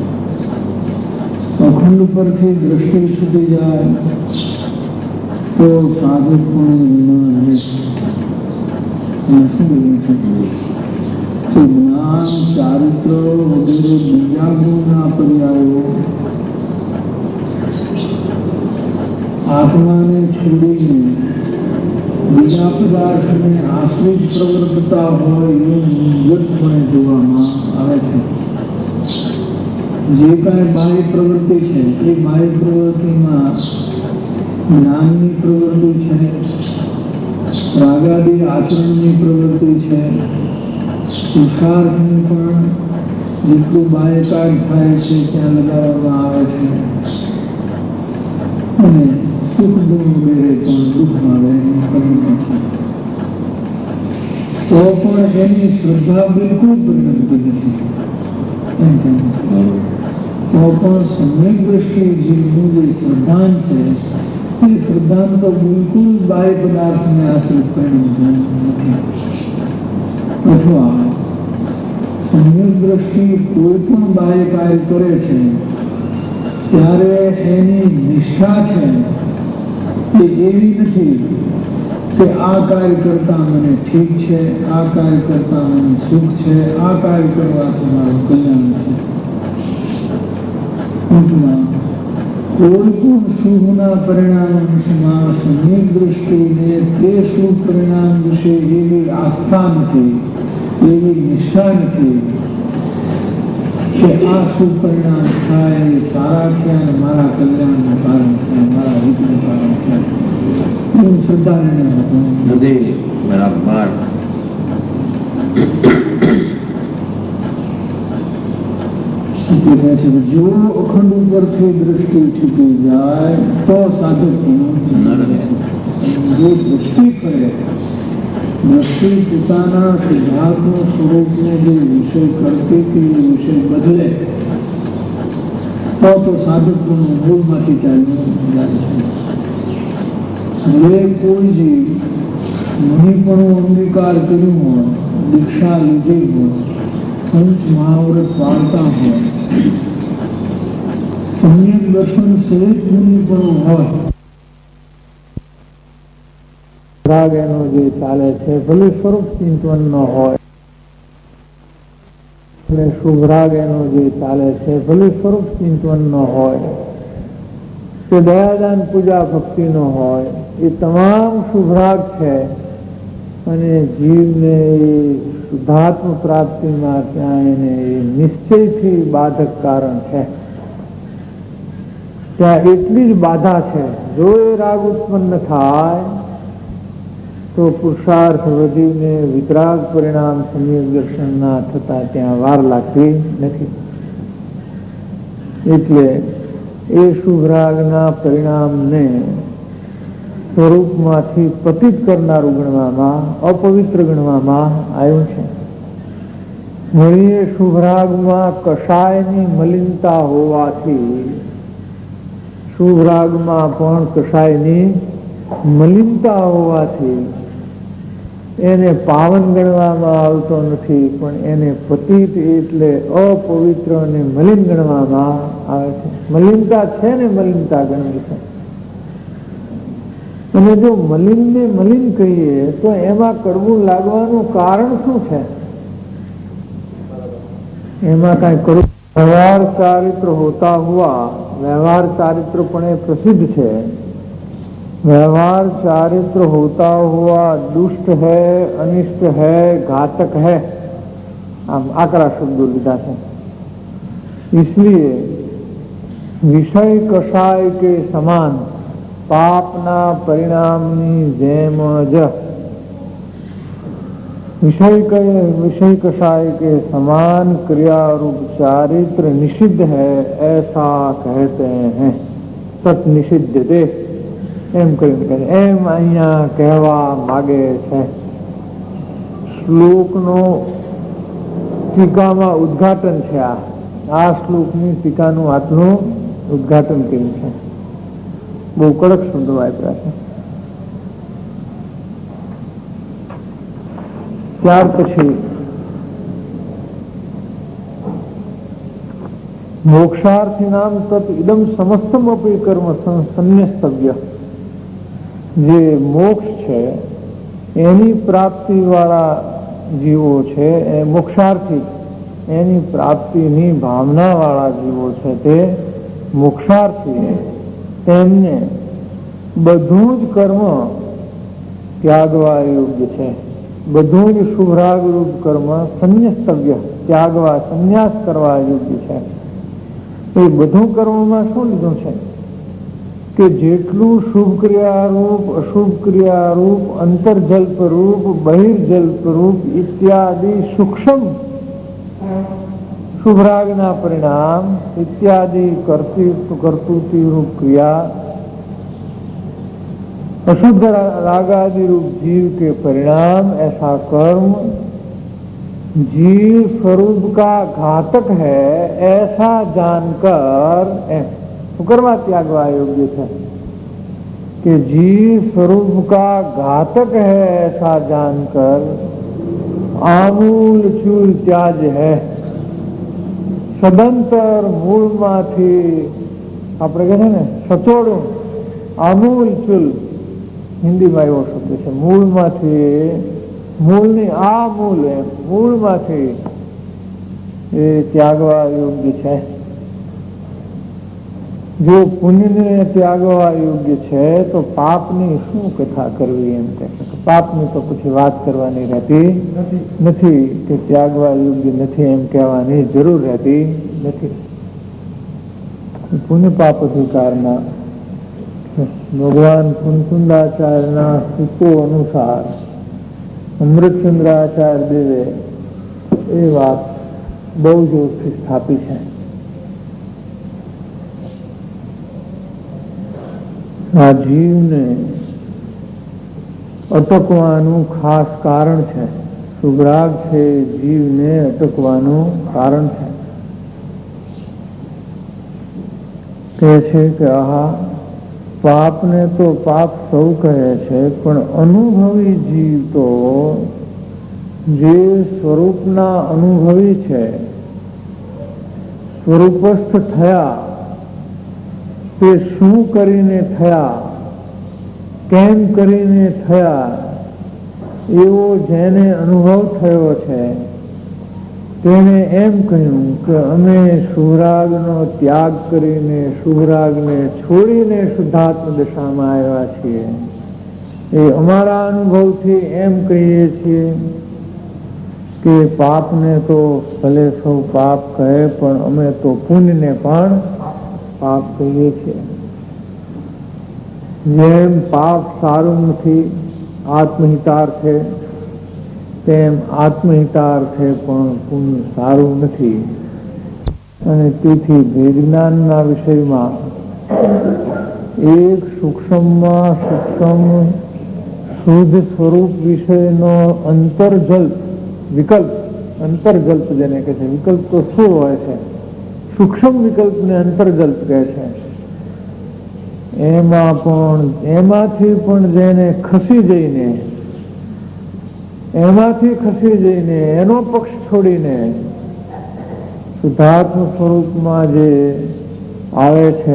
અખંડ પરથી દ્રષ્ટિ છૂટી જાય તો સાધક પણ વિના રહે. જ્ઞાન, ચારિત્ર વગેરે બીજા ગુણના પર્યાયો આત્માને છોડીને બીજા પદાર્થને આશ્રિત પ્રવર્તતા હોય એવું મૂંઝવટપણે જોવામાં આવે છે. જે કાંઈ બાહ્ય પ્રવૃત્તિ છે એ બાહ્ય પ્રવૃત્તિમાં જ્ઞાનની પ્રવૃત્તિ છે, રાગાદી આચરણની પ્રવૃત્તિ છે, પુરુષાર્થની પણ જેટલું બાહ્યકાર થાય છે ત્યાં લગાવવામાં આવે છે. અને સુખ ગુણ વગેરે પણ દુઃખમાં પરિણમે છે. તો પણ એની શ્રદ્ધા બિલકુલ પરિણમતી નથી. તો પણ સમ્યક દ્રષ્ટિ જીવનું જે શ્રદ્ધાન છે એ શ્રદ્ધાન તો બિલકુલ બાહ્ય પદાર્થને આશ્રિત પરિણમતું નથી. અથવા સમ્યક દ્રષ્ટિ કોઈ પણ બાહ્ય કાર્ય કરે છે ત્યારે એની નિષ્ઠા છે એ એવી નથી કે આ કાર્ય કરતા મને ઠીક છે, આ કાર્ય કરતા મને સુખ છે, આ કાર્ય કરવાથી મારું કલ્યાણ છે. કોઈ પણ શુભના પરિણામમાં સમ્યક દ્રષ્ટિને તે શુભ પરિણામ વિશે એવી આસ્થા નથી, એવી નિષ્ઠા નથી કે આ શુભ પરિણામ થાય એ સારા છે અને મારા કલ્યાણનું કારણ છે, મારા હિતનું કારણ છે. હું શ્રદ્ધા નથી. બરાબર. જો અખંડ ઉપરથી દ્રષ્ટિ છૂટી જાય તો સાધક જો દ્રષ્ટિ કરે વસ્તુ પોતાના સિદ્ધાર્થનો સ્વરૂપને જે વિષય કરતી હતી એ વિષય બદલે તો સાધકપણું મૂળમાંથી ચાલ્યું જાય છે. હવે કોઈ જીવ મુનિપણું અંગીકાર કર્યું હોય, દીક્ષા લીધી હોય, પંચ મહાવ્રત પાળતા હોય, સમ્યક દર્શન સહિત મુનિપણું હોય, રાગ એનો જે ચાલે છે ભલે સ્વરૂપ ચિંતન ન હોય, શુભ રાગ એનો જે ચાલે છે ભલે સ્વરૂપ ચિંતન ન હોય, કે દયાદાન પૂજા ભક્તિ નો હોય, એ તમામ શુભ રાગ છે અને જીવને શુદ્ધાત્મ પ્રાપ્તિમાં ત્યાં એને નિશ્ચયથી બાધક કારણ છે. ત્યાં એટલી જ બાધા છે, જો એ રાગ ઉત્પન્ન થાય તો પુરુષાર્થ વધીને વિતરાગ પરિણામ સમ્યક દર્શનના થતા ત્યાં વાર લાગતી નથી. એટલે એ શુભ રાગના પરિણામને સ્વરૂપમાંથી પતિત કરનારું ગણવામાં, અપવિત્ર ગણવામાં આવ્યું છે. વળી એ શુભ રાગમાં કષાયની મલિનતા હોવાથી, શુભ રાગમાં પણ કષાયની મલિનતા હોવાથી એને પાવન ગણવામાં આવતો નથી, પણ એને પતિત એટલે અપવિત્ર અને મલિન ગણવામાં આવે છે. મલિનતા છે ને મલિનતા ગણવી છે. અને જો મલિનને મલિન કહીએ તો એમાં કડવું લાગવાનું કારણ શું છે? એમાં કઈ કડવું વ્યવહાર ચારિત્ર હોતા હુआ, व्यवहार चारित्र पण प्रसिद्ध है. व्यवहार चारित्र होता हुआ दुष्ट है, अनिष्ट है, घातक है, आम आकरा शब्दों लिखा है. इसलिए विषय कषाय के समान पापना परिणामनी जेम ज विषय कषाय के समान क्रिया रूप चारित्र निषिद्ध है ऐसा कहते हैं. तत् निषिध्यते એમ કરીને એમ અહીંયા કહેવા માગે છે. શ્લોકનો ટીકામાં ઉદ્ઘાટન છે. આ શ્લોકની ટીકાનું આટલું ઉદ્ઘાટન કર્યું છે. બહુ કડક શબ્દો વાપર્યા છે. ત્યાર પછી મોક્ષાર્થી નામ તત ઇદમ સમસ્તમ અપી કર્મ સંન્યસ્તવ્ય. જે મોક્ષ છે એની પ્રાપ્તિ વાળા જીવો છે, એ મોક્ષાર્થી એની પ્રાપ્તિની ભાવના વાળા જીવો છે, તે મોક્ષાર્થી તેમને બધું જ કર્મ ત્યાગવા યોગ્ય છે. બધું જ શુભરાગ રૂપ કર્મ સંન્યસ્તવ્ય ત્યાગવા સંન્યાસ કરવા યોગ્ય છે. એ બધું કર્મમાં શું લીધું છે કે જેટલું શુભ ક્રિયારૂપ, અશુભ ક્રિયારૂપ, અંતર્જલ્પ રૂપ, બહિર્જલ્પ રૂપ ઇત્યાદિ સૂક્ષ્મ શુભરાગના પરિણામ इत्यादि कर्तृत्व रूप क्रिया, अशुद्ध रागादि रूप जीव के परिणाम, ऐसा कर्म जीव स्वरूप का घातक है ऐसा जानकर कर्मा त्यागवा योग्य है. कि जीव स्वरूप का घातक है ऐसा जानकर आमूल चूल त्याज है. સદંતર મૂળમાંથી આપણે કહે છે ને સચોડું, આમૂલ ચૂલ હિન્દીમાં એવો શબ્દ છે. મૂળમાંથી, મૂળની આ મૂળ એમ મૂળમાંથી એ ત્યાગવા યોગ્ય છે. જો પુણ્યને ત્યાગવા યોગ્ય છે તો પાપની શું કથા કરવી એમ કહે છે. પાપની તો પછી વાત કરવાની રહેતી નથી, કે ત્યાગવા યોગ્ય નથી એમ કહેવાની જરૂર રહેતી નથી. પુણ્ય પાપ અધિકારના ભગવાન કુંકુંદાચાર્યના સૂત્રો અનુસાર અમૃતચંદ્રાચાર્ય દેવે એ વાત બહુ જોરથી સ્થાપી છે. આ જીવને અટકવાનું ખાસ કારણ છે. શુભરાગ છે જીવને અટકવાનું કારણ છે. કહે છે કે આહા, પાપને તો પાપ સૌ કહે છે, પણ અનુભવી જીવ તો જે સ્વરૂપના અનુભવી છે, સ્વરૂપસ્થ થયા, તે શું કરીને થયા, કેમ કરીને થયા, એવો જેને અનુભવ થયો છે તેને એમ કહ્યું કે અમે શુભરાગનો ત્યાગ કરીને, શુભરાગને છોડીને શુદ્ધાત્મ દશામાં આવ્યા છીએ. એ અમારા અનુભવથી એમ કહીએ છીએ કે પાપને તો ભલે સૌ પાપ કહે, પણ અમે તો પુણ્યને પણ પાપ કહીએ છીએ. જેમ પાપ સારું નથી, આત્મહિતાર્થે, તેમ આત્મહિતાર્થે પણ પુણ્ય સારું નથી. અને તેથી ભેદજ્ઞાનના વિષયમાં એક સૂક્ષ્મમાં સૂક્ષ્મ શુદ્ધ સ્વરૂપ વિષયનો અંતર્જલ્પ, વિકલ્પ, અંતર્જલ્પ જેને કહે છે. વિકલ્પ તો શું હોય છે? સૂક્ષ્મ વિકલ્પને અંતર્જલ્પ કહે છે. એમાંથી પણ જેને ખસી જઈને, એનો પક્ષ છોડીને શુદ્ધાત્મ સ્વરૂપમાં જે આવે છે,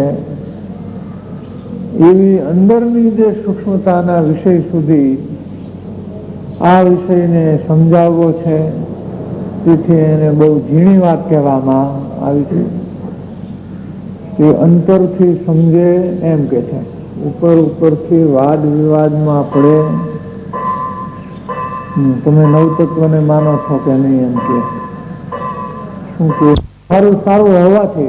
એવી અંદરની જે સૂક્ષ્મતાના વિષય સુધી આ વિષયને સમજાવવો છે. તેથી એને બહુ ઝીણી વાત કહેવામાં આવી છે. એ અંતરથી સમજે એમ કે છે. ઉપરથી વાદ વિવાદમાં પડે. તમે નવતત્વને માનો છો કે નહીં એમ કે શું કે સારું હોવાથી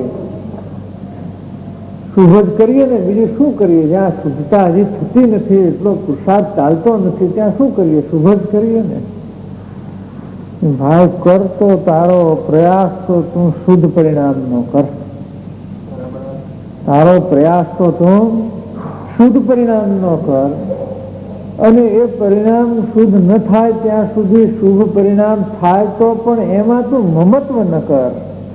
શુભ જ કરીએ ને, બીજું શું કરીએ? જ્યાં શુદ્ધતા હજી થતી નથી, એટલો પુરુષાર્થ ચાલતો નથી, ત્યાં શું કરીએ? શુભ જ કરીએ ને. ભાઈ કર તો તારો પ્રયાસ તો તું શુદ્ધ પરિણામનો કર. તારો પ્રયાસ તો તું શુદ્ધ પરિણામનો કર. અને એ પરિણામ શુદ્ધ ન થાય ત્યાં સુધી શુભ પરિણામ થાય તો પણ એમાં તું મમત્વ ન કર.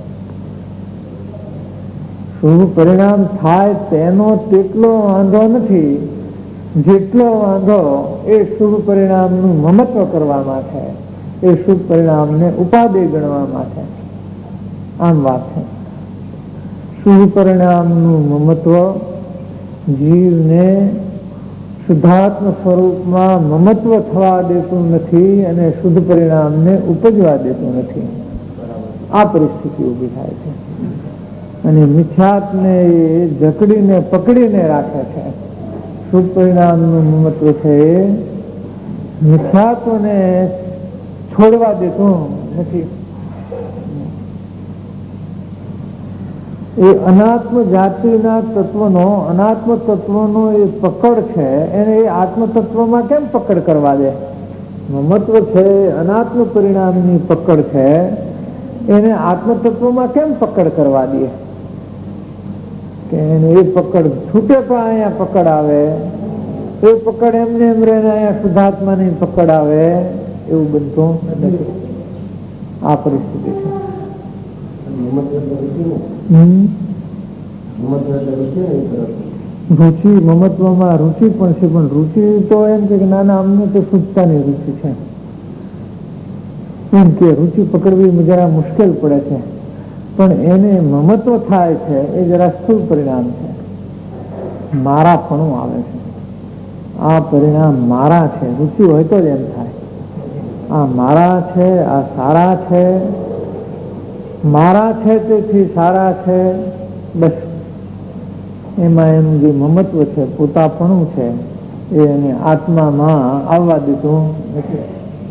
શુભ પરિણામ થાય તેનો તેટલો વાંધો નથી જેટલો વાંધો એ શુભ પરિણામનું મમત્વ કરવામાં છે, એ શુભ પરિણામને ઉપાદેય ગણવામાં છે. આમ વાત છે. શુભ પરિણામનું મમત્વ જીવને શુદ્ધાત્મ સ્વરૂપમાં મમત્વ થવા દેતું નથી અને શુદ્ધ પરિણામને ઉપજવા દેતું નથી. આ પરિસ્થિતિ ઊભી થાય છે. અને મિથ્યાત્વને એ જકડીને પકડીને રાખે છે. શુભ પરિણામનું મમત્વ છે એ મિથ્યાત્વને છોડવા દેતું નથી. એ અનાત્મ જાતિના તત્વનો, અનાત્મ તત્વનો એ પકડ છે, એને એ આત્મ તત્વમાં કેમ પકડ કરવા દે? મમત્વ છે અનાત્મ પરિણામની પકડ છે, એને આત્મ તત્વમાં કેમ પકડ કરવા દે? કે એને એ પકડ છૂટે પણ અહીંયા પકડ આવે, એ પકડ એમને એમ રહીને અહીંયા શુદ્ધાત્માની પકડ આવે, એવું બનતું નથી. આ પરિસ્થિતિ છે. રુચિ, મમત્વમાં રુચિ પણ છે, પણ રુચિ તો એમ કે નાના અમને તો શુદ્ધતાની રુચિ છે એમ કે રુચિ પકડવી જરા મુશ્કેલ પડે છે. પણ એને મમત્વ થાય છે એ જરા સ્થૂળ પરિણામ છે. મારાપણું આવે છે. આ પરિણામ મારા છે. રુચિ હોય તો જ એમ થાય આ મારા છે, આ સારા છે, મારા છે તેથી સારા છે. બસ એમાં એનું જે મમત્વ છે, પોતાપણું છે, એ એને આત્મામાં આવવા દીધું નથી.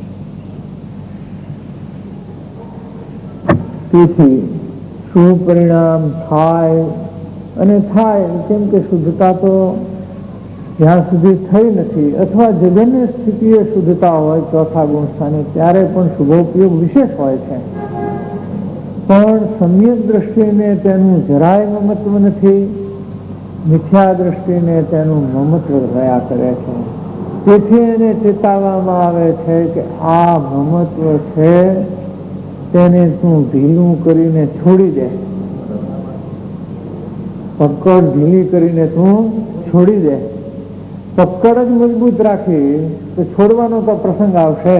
તેથી શું પરિણામ થાય અને થાય કેમ કે શુદ્ધતા તો જ્યાં સુધી થઈ નથી, અથવા જગન્ય સ્થિતિએ શુદ્ધતા હોય ચોથા ગુણ સ્થાને, ત્યારે પણ શુભોપયોગ વિશેષ હોય છે. પણ સમ્યક દ્રષ્ટિને તેનું જરાય મમત્વ નથી, મિથ્યા દ્રષ્ટિને તેનું મમત્વ રહ્યા કરે છે. તેથી એને ચેતવવામાં આવે છે કે આ મમત્વ છે તેને તું ઢીલું કરીને છોડી દે, પકડ ઢીલી કરીને તું છોડી દે. પકડ જ મજબૂત રાખી તો છોડવાનો તો પ્રસંગ આવશે.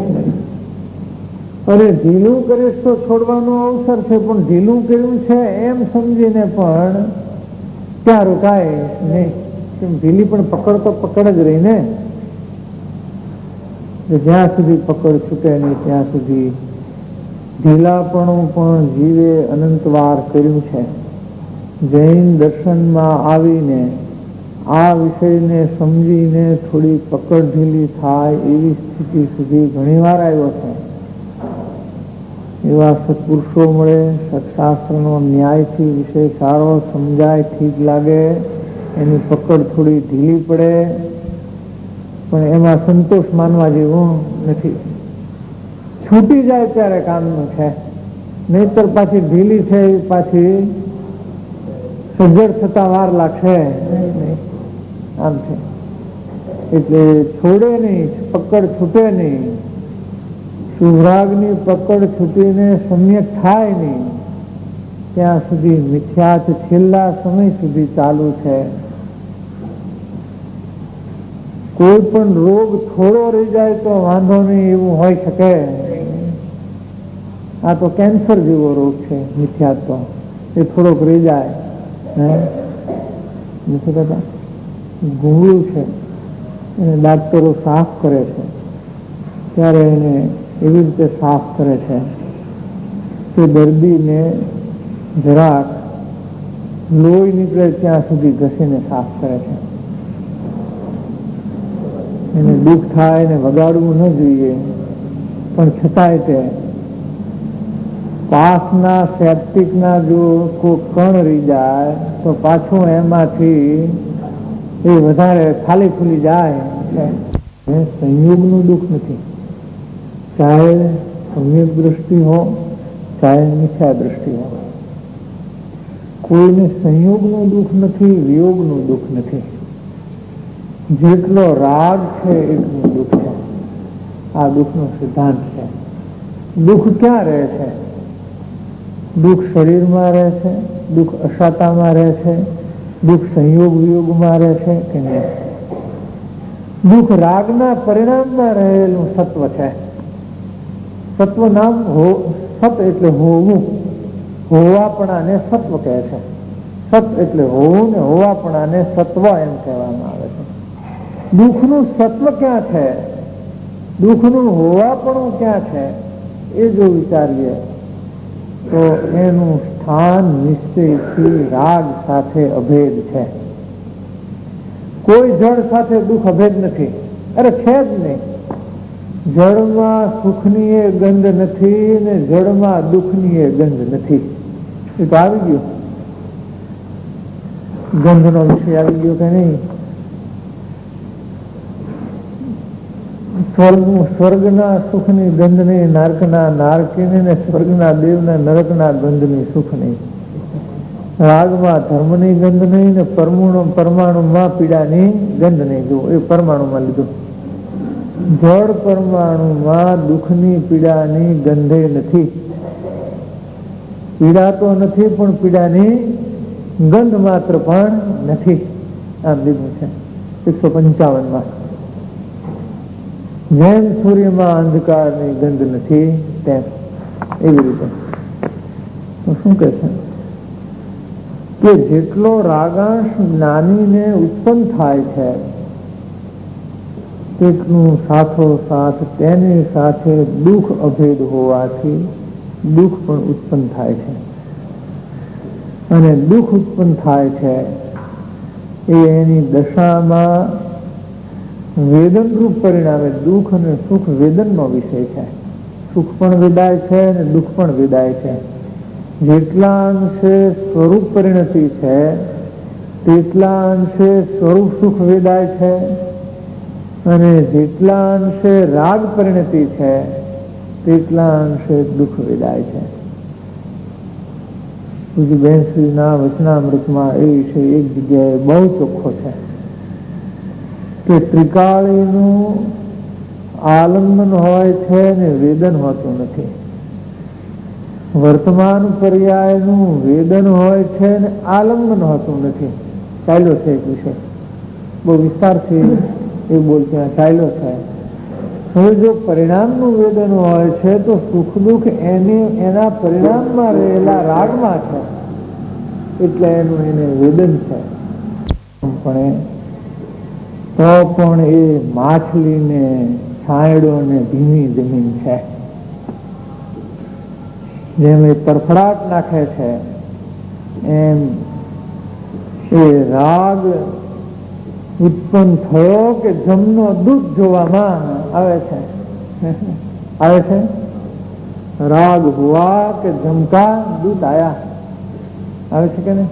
અને ઢીલું કરીશ તો છોડવાનો અવસર છે, પણ ઢીલું કર્યું છે એમ સમજીને પણ ત્યાં રોકાય નહીં. ઢીલી પણ પકડ તો પકડ જ રહી ને. જ્યાં સુધી પકડ છૂટે નહીં ત્યાં સુધી ઢીલાપણું પણ જીવે અનંતવાર કર્યું છે. જૈન દર્શનમાં આવીને આ વિષયને સમજીને થોડી પકડ ઢીલી થાય એવી સ્થિતિ સુધી ઘણી વાર આવ્યો છે. એવા સત્પુરુષો મળે, સત્શાસ્ત્રનો ન્યાયથી વિષય સારો સમજાય, ઠીક લાગે, એની પકડ થોડી ઢીલી પડે, પણ એમાં સંતોષ માનવા જેવું નથી. છૂટી જાય ત્યારે કામનું છે, નહીતર પાછી ઢીલી છે એ પાછી સજ્જડ થતા વાર લાગશે. આમ છે એટલે છોડે નહીં, પકડ છૂટે નહીં. સુરાગની પકડ છૂટીને સમ્યક થાય નહીં ત્યાં સુધી મિથ્યાત છેલ્લા સમય સુધી ચાલુ છે. કોઈ પણ રોગ થોડો રહી જાય તો વાંધો નહીં એવું હોઈ શકે. આ તો કેન્સર જેવો રોગ છે મિથ્યાત, તો એ થોડોક રહી જાય. નથી કહેતા ગુંગળું છે એને ડાક્ટરો સાફ કરે છે ત્યારે એને એવી રીતે સાફ કરે છે કે દર્દીને જરાક લોહી નીકળે ત્યાં સુધી ઘસીને સાફ કરે છે. એને દુઃખ થાય ને વગાડવું ન જોઈએ, પણ છતાંય તે પાસના સેપ્ટિકના જો કોઈ કણ રહી જાય તો પાછું એમાંથી એ વધારે ખાલી ખુલી જાય. સંયોગનું દુઃખ નથી, ચાહે સમ્યક દૃષ્ટિ હો ચાહે મિથ્યા દૃષ્ટિ હો. કોઈને સંયોગનું દુઃખ નથી, વિયોગનું દુઃખ નથી. જેટલો રાગ છે એટલું દુઃખ છે. આ દુઃખનો સિદ્ધાંત છે. દુઃખ ક્યાં રહે છે? દુઃખ શરીરમાં રહે છે, દુઃખ અશાતામાં રહે છે, દુઃખ સંયોગ વિયોગમાં રહે છે કે નહીં? દુઃખ રાગના પરિણામમાં રહેલું સત્વ છે. સત્વ નામ સત એટલે હોવું, હોવાપણાને સત્વ કહે છે. સત એટલે હોવું ને હોવાપણાને સત્વ એમ કહેવામાં આવે છે. દુઃખનું સત્વ ક્યાં છે, દુઃખનું હોવાપણું ક્યાં છે એ જો વિચારીએ તો એનું સ્થાન નિશ્ચયથી રાગ સાથે અભેદ છે. કોઈ જળ સાથે દુઃખ અભેદ નથી. અરે છે જ નહીં. જળમાં સુખની એ ગંધ નથી ને જળમાં દુઃખની એ ગંધ નથી. એ તો આવી ગયું, ગંધનો વિષય આવી ગયો કે નહીં? સ્વર્ગના સુખની ગંધ નહીં, નરકના નારકીની ને સ્વર્ગના દેવના નરકના ગંધની સુખ નહીં. રાગમાં ધર્મની ગંધ નહીં ને પરમાણુમાં પીડાની ગંધ નહીં. જો એ પરમાણુમાં લીધું. જળ પરમાણુમાં દુઃખની પીડાની ગંધે નથી. પીડા તો નથી પણ પીડાની ગંધ માત્ર પણ નથી. આમ લીધું છે 155માં. જેમ સૂર્યમાં અંધકારની ગંધ નથી તેમ એવી રીતે શું કહે છે કે જેટલો રાગાંશ જ્ઞાનીને ઉત્પન્ન થાય છે તેટલું સાથોસાથ તેની સાથે દુઃખ અભેદ હોવાથી દુઃખ પણ ઉત્પન્ન થાય છે. અને દુઃખ ઉત્પન્ન થાય છે એ એની દશામાં વેદનરૂપ પરિણામે. દુઃખ અને સુખ વેદનનો વિષય છે. સુખ પણ વેદાય છે અને દુઃખ પણ વેદાય છે. જેટલા અંશે સ્વરૂપ પરિણતિ છે તેટલા અંશે સ્વરૂપ સુખ વેદાય છે અને જેટલા અંશે રાગ પરિણતિ છે તેટલા અંશે દુઃખ વેદાય છે. પૂજ્ય બહેનશ્રીના વચનામૃતમાં એ વિષય એક જગ્યાએ બહુ ચોખ્ખો છે. કે ત્રિકાળીનું આલંબન હોય છે ને વેદન હોતું નથી. વર્તમાન પર્યાયનું વેદન હોય છે ને આલંબન હોતું નથી. ચાલ્યો છે એક વિષય, બહુ વિસ્તારથી એ બોલતો ચાલ્યો છે. હવે જો પરિણામનું વેદન હોય છે તો સુખ દુઃખ એના પરિણામમાં રહેલા રાગમાં છે, એટલે એનું એને વેદન છે. તો પણ એ માછલીને છાંયડો ને ધીમી જમીન છે. જેમ એ તરફડાટ નાખે છે એમ એ રાગ ઉત્પન્ન થયો કે જમનો દૂધ જોવામાં આવે છે. આવે છે રાગ હુઆ કે જમકા દૂધ આયા, આવે છે કે નહીં?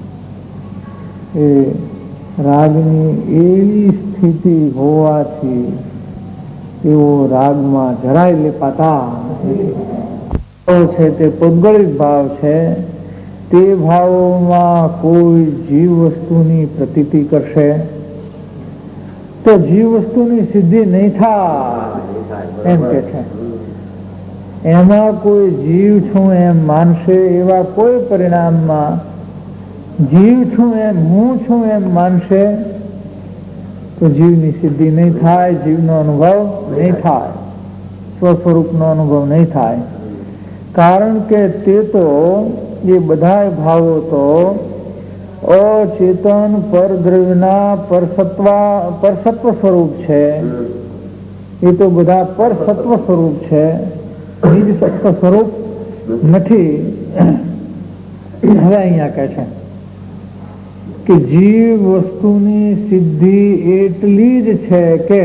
એ રાગની એવી સ્થિતિ હોવાથી એવો રાગમાં જરાય લેપાતા છે. તે પૌદ્ગલિક ભાવ છે. તે ભાવોમાં કોઈ જીવ વસ્તુની પ્રતીતિ કરશે તો જીવ વસ્તુની સિદ્ધિ નહીં થાય એમ કે છે. એમાં કોઈ જીવ છું એમ માનશે, એવા કોઈ પરિણામમાં જીવ છું એમ હું છું એમ માનશે તો જીવની સિદ્ધિ નહીં થાય, જીવનો અનુભવ નહીં થાય, સ્વસ્વરૂપનો અનુભવ નહીં થાય. કારણ કે તે તો એ બધા ભાવો તો અચેતન પરદ્રવ્યના પરસત્વ સ્વરૂપ છે. એ તો બધા પરસત્વ સ્વરૂપ છે, નિજ સત્વ સ્વરૂપ નથી. હવે અહીંયા કહે છે કે જીવ વસ્તુની સિદ્ધિ એટલી જ છે કે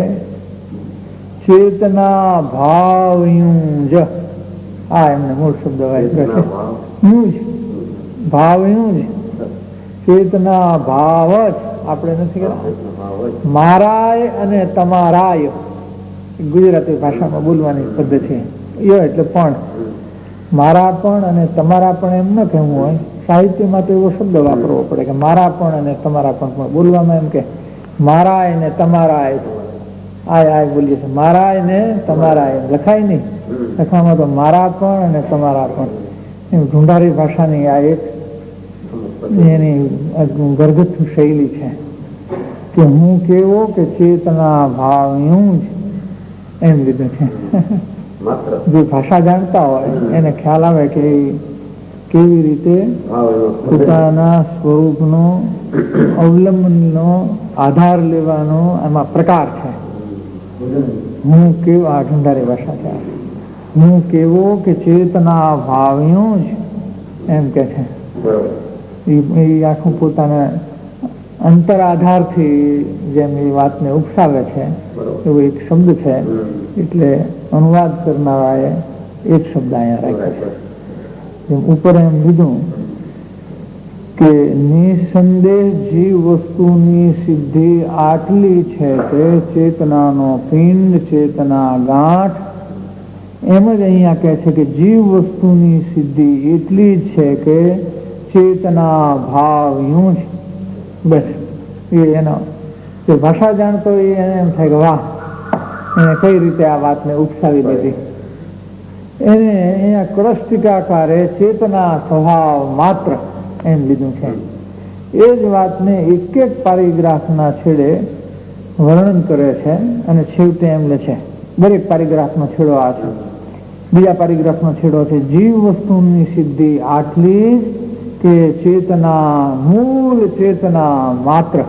ચેતના ભાવયુંજ, આ એમને મૂળ શબ્દ વાપર્યો છે, યુંજ ભાવયુંજ, ચેતના ભાવ જ. આપણે નથી કહેતા મારાય અને તમારાય, ગુજરાતી ભાષામાં બોલવાની પદ્ધતિ એટલે પણ મારા પણ અને તમારા પણ એમ ન કહેવું હોય. સાહિત્યમાં તો એવો શબ્દ વાપરવો પડે કે મારા પણ અને તમારા પણ બોલવામાં એમ કે મારાય ને તમારાય આય આય બોલીએ છીએ. મારાય ને તમારાય લખાય નહીં, લખવામાં તો મારા પણ અને તમારા પણ. એમ ઢુંઢારી ભાષાની આ એક એની ઘરગથ્થુ શૈલી છે કે હું કેવો કે ચેતના ભાવ એવું જ એમ લીધું છે. જે ભાષા જાણતા હોય એને ખ્યાલ આવે કે કેવી રીતે પોતાના સ્વરૂપનો અવલંબનનો આધાર લેવાનો એમાં પ્રકાર છે. હું કેવો, આ ઢુંઢારી ભાષા છે, હું કેવો કે ચેતના ભાવ્યું જ એમ કે છે. એ આખું પોતાના અંતર આધારથી જેમ એ વાતને ઉપસાવે છે એવો એક શબ્દ છે. એટલે અનુવાદ કરનારાએ એક શબ્દ અહીંયા રાખ્યો છે. જેમ ઉપર એમ લીધું કે નિસંદેહ જીવ વસ્તુની સિદ્ધિ આટલી છે કે ચેતનાનો પિંડ, ચેતના ગાંઠ. એમ જ અહીંયા કહે છે કે જીવ વસ્તુની સિદ્ધિ એટલી જ છે કે ચેતના ભાવ યું જ. બસ એ એનો જે ભાષા જાણતો એ એમ થાય કે વાહ, એને કઈ રીતે આ વાતને ઉપસાવી દીધી. એને અહીંયા કળષ્ટિકાકારે ચેતના સ્વભાવ માત્ર એમ લીધું છે. એ જ વાતને એક એક પારિગ્રાફના છેડે વર્ણન કરે છે અને છેવટે એમ લે છે. દરેક પારિગ્રાફનો છેડો આ છે. બીજા પારિગ્રાફનો છેડો છે જીવ વસ્તુની સિદ્ધિ આટલી જ કે ચેતના મૂળ ચેતના માત્ર.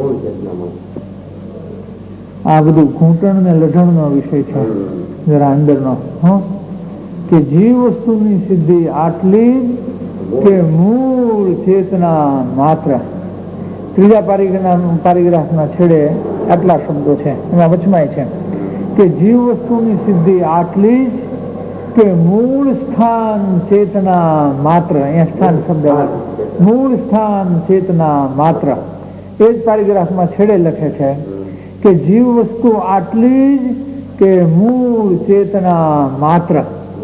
આ બધું ઘૂંટણ ને લઢણનો વિષય છે જરા અંદરનો. કે જીવ વસ્તુની સિદ્ધિ આટલી કે મૂળ ચેતના માત્ર. ત્રીજા પારિગ્રાફના છેડે આટલા શબ્દો છે, એમાં વચમાં છે કે જીવ વસ્તુની સિદ્ધિ આટલી કે મૂળ સ્થાન ચેતના માત્ર. અહીંયા સ્થાન શબ્દ મૂળ સ્થાન ચેતના માત્ર. એ જ પારિગ્રાફમાં છેડે લખે છે કે જીવ વસ્તુ આટલી જ કે મૂળ ચેતના માત્ર.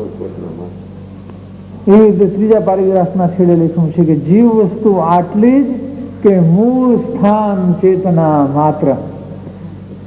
એ ત્રીજા પેરેગ્રાફના છેડે લખ્યું છે કે જીવ વસ્તુ આટલી જ કે મૂળ સ્થાન ચેતના માત્ર.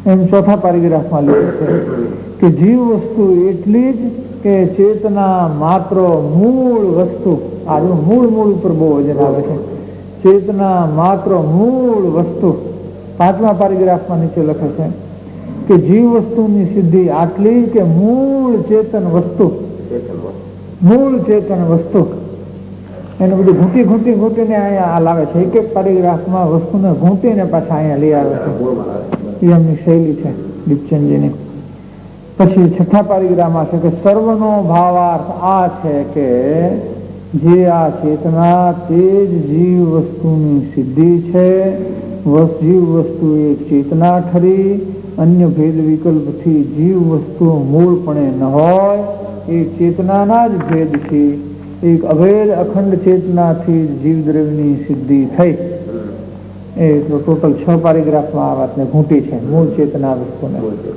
એમ ચોથા પેરેગ્રાફમાં લખ્યું છે કે જીવ વસ્તુ એટલી જ કે ચેતના માત્ર મૂળ વસ્તુ, આ મૂળ ઉપર બહુ વજન આવે છે, ચેતના માત્ર મૂળ વસ્તુ. પાંચમા પેરેગ્રાફમાં નીચે લખે છે કે જીવ વસ્તુની સિદ્ધિ આટલી કે મૂળ ચેતન વસ્તુ, મૂળ ચેતન વસ્તુ. એનું બધું ઘૂંટીને અહીંયા લાવે છે, એક પેરેગ્રાફમાં વસ્તુને ઘૂંટીને પાછા અહીંયા લઈ આવે છે. એ એમની શૈલી છે દીપચંદજીની. પછી છઠ્ઠા પેરેગ્રાફમાં છે કે સર્વનો ભાવાર્થ આ છે કે જે આ ચેતના તે જ જીવ વસ્તુની સિદ્ધિ છે. જીવ વસ્તુ એક ચેતના ઠરી, અન્ય ભેદ વિકલ્પથી જીવ વસ્તુઓ મૂળપણે ન હોય, એક ચેતનાના જ ભેદથી એક અભેદ અખંડ ચેતનાથી જીવદ્રવ્યની સિદ્ધિ થઈ. એ તો ટોટલ 6 પેરેગ્રાફમાં આ વાતને ઘૂંટી છે, મૂળ ચેતના વસ્તુને.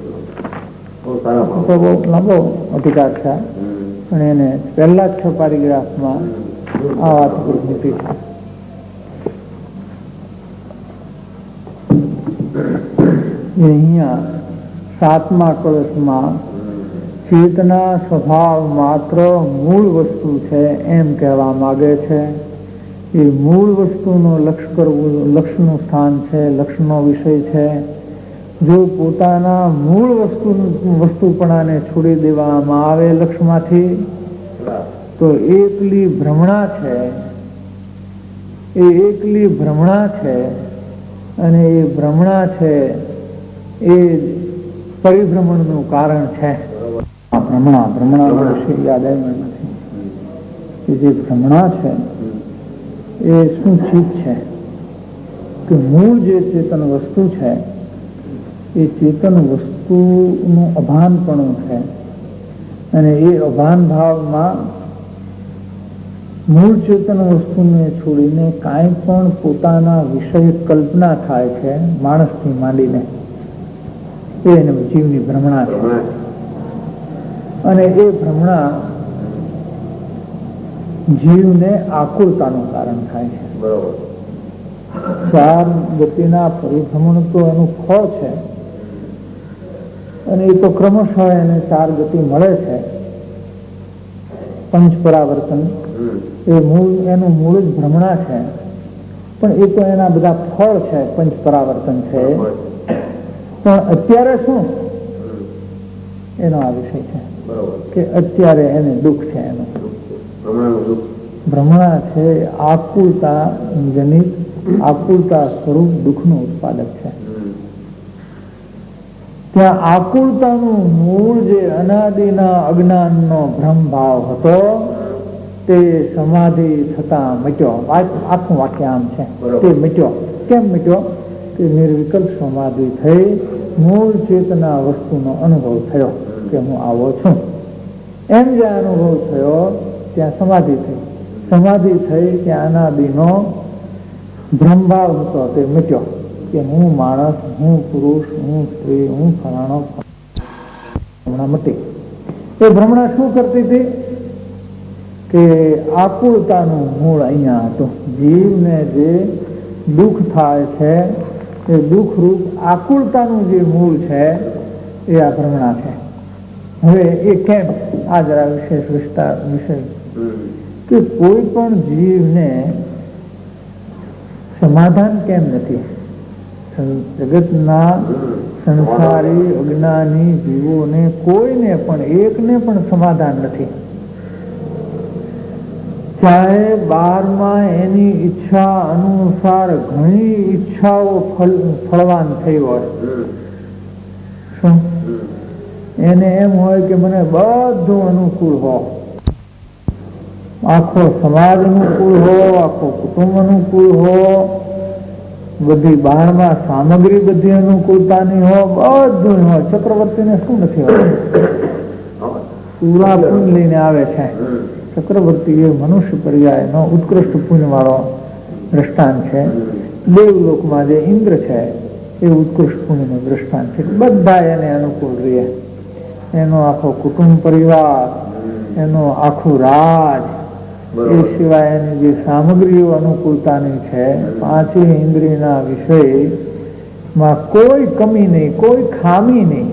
તો બહુ લાંબો અધિકાર છે, પણ એને પહેલા 6 પેરેગ્રાફમાં આ વાત ઉપર ઘૂંટી છે. અહીંયા 7મા કળશમાં ચેતના સ્વભાવ માત્ર મૂળ વસ્તુ છે એમ કહેવા માગે છે. એ મૂળ વસ્તુનું લક્ષ્ય કરવું લક્ષ્યનું સ્થાન છે, લક્ષ્યનો વિષય છે. જો પોતાના મૂળ વસ્તુપણાને છોડી દેવામાં આવે લક્ષ્યમાંથી, તો એકલી ભ્રમણા છે, એ એકલી ભ્રમણા છે. અને એ ભ્રમણા છે એ પરિભ્રમણનું કારણ છે. ભ્રમણા વિશે યાદ આવ્યું નથી કે જે ભ્રમણા છે એ શું ચીજ છે કે મૂળ જે ચેતન વસ્તુ છે એ ચેતન વસ્તુનું અભાનપણું છે. અને એ અભાન ભાવમાં મૂળ ચેતન વસ્તુને છોડીને કાંઈ પણ પોતાના વિષય કલ્પના થાય છે માણસથી માંડીને, એ જીવની ભ્રમણા છે. અને એ ભ્રમણા જીવને આકુળતાનું કારણ થાય છે. ચાર ગતિના પરિભ્રમણ તો એનું ફળ છે, અને એ તો ક્રમશઃ એને 4 ગતિ મળે છે. પંચ પરાવર્તન એ એનું મૂળ જ ભ્રમણા છે, પણ એ તો એના બધા ફળ છે. પંચ પરાવર્તન છે, પણ અત્યારે શું એનો આ વિષય છે કે અત્યારે એને દુઃખ છે. એનું ભ્રમણા છે આકુલતા જનિત, આકુલતા સ્વરૂપ દુઃખનું ઉત્પાદક છે. ત્યાં આકુલતાનું મૂળ જે અનાદિના અજ્ઞાનનો ભ્રમ ભાવ હતો તે સમાધિ થતા મટ્યો. આખું વાક્ય આમ છે, તે મટ્યો. કેમ મટ્યો? કે નિર્વિકલ્પ સમાધિ થઈ, મૂળ ચેતના વસ્તુનો અનુભવ થયો કે હું આવો છું. એમ જે અનુભવ થયો ત્યાં સમાધિ થઈ. સમાધિ થઈ ત્યાં અનાદિનો ભ્રમભાવ હતો તે મટ્યો કે હું માણસ, હું પુરુષ, હું સ્ત્રી, હું ફલાણો. ભ્રમણા મટી. એ ભ્રમણા શું કરતી હતી કે આકુળતાનું મૂળ અહીંયા હતું. જીવને જે દુઃખ થાય છે એ દુઃખરૂપ આકુળતાનું જે મૂળ છે એ આ ભ્રમણા છે. હવે એ કેમ, આ જરા વિશેષ વિસ્તાર વિષય કે કોઈ પણ જીવને સમાધાન કેમ નથી? જગતના સંસારી અજ્ઞાની જીવોને કોઈને પણ એકને પણ સમાધાન નથી. ચાહે 12માં એની ઈચ્છા અનુસાર ઘણી ઈચ્છાઓ ફળવાન થઈ હોય, શું એને એમ હોય કે મને બધું અનુકૂળ હો, આખો સમાજ અનુકૂળ હો, આખો કુટુંબ અનુકૂળ હો, બધી 12માં સામગ્રી બધી અનુકૂળતાની હો, બધું હોય. ચક્રવર્તીને શું નથી હોતું? પૂરા પુણ્ય લઈને આવે છે. ચક્રવર્તી એ મનુષ્ય પર્યાયનો ઉત્કૃષ્ટ પુણ્ય વાળો દ્રષ્ટાંત છે. દેવલોકમાં જે ઇન્દ્ર છે એ ઉત્કૃષ્ટ પુણ્યનું દ્રષ્ટાંત છે. બધા એને અનુકૂળ રહે. એનો આખો કુટુંબ પરિવાર, એનો આખું રાજ, એ સિવાય એની જે સામગ્રીઓ અનુકૂળતાની છે, 5 ઇન્દ્રિયના વિષય માં કોઈ કમી નહીં, કોઈ ખામી નહીં,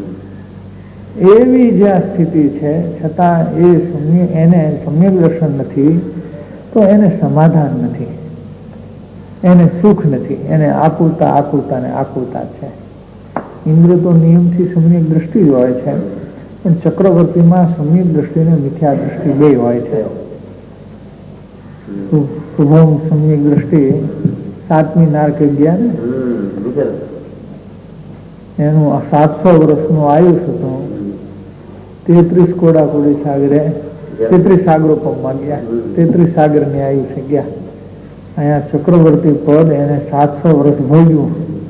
એવી જ્યાં સ્થિતિ છે છતાં એને સમ્યક દર્શન નથી, તો એને સમાધાન નથી, એને સુખ નથી, એને આકુરતા આકુરતા ને આકુરતા છે. ઇન્દ્ર તો નિયમથી સમ્યક દ્રષ્ટિ જ હોય છે, પણ ચક્રવર્તીમાં સમ્યક દ્રષ્ટિ અને મિથ્યા દ્રષ્ટિ બે હોય છે. શુભમ સમ્યક દ્રષ્ટિ 7મી નારકે ગયા ને, એનું 700 વર્ષનું આયુષ હતું. 33 કોડાકોડી સાગરે 33 સાગરોપમમાં ગયા, 33 સાગરની આયુષે ગયા. અહીંયા ચક્રવર્તી પદ એને 700 વર્ષ ભોગ્યું.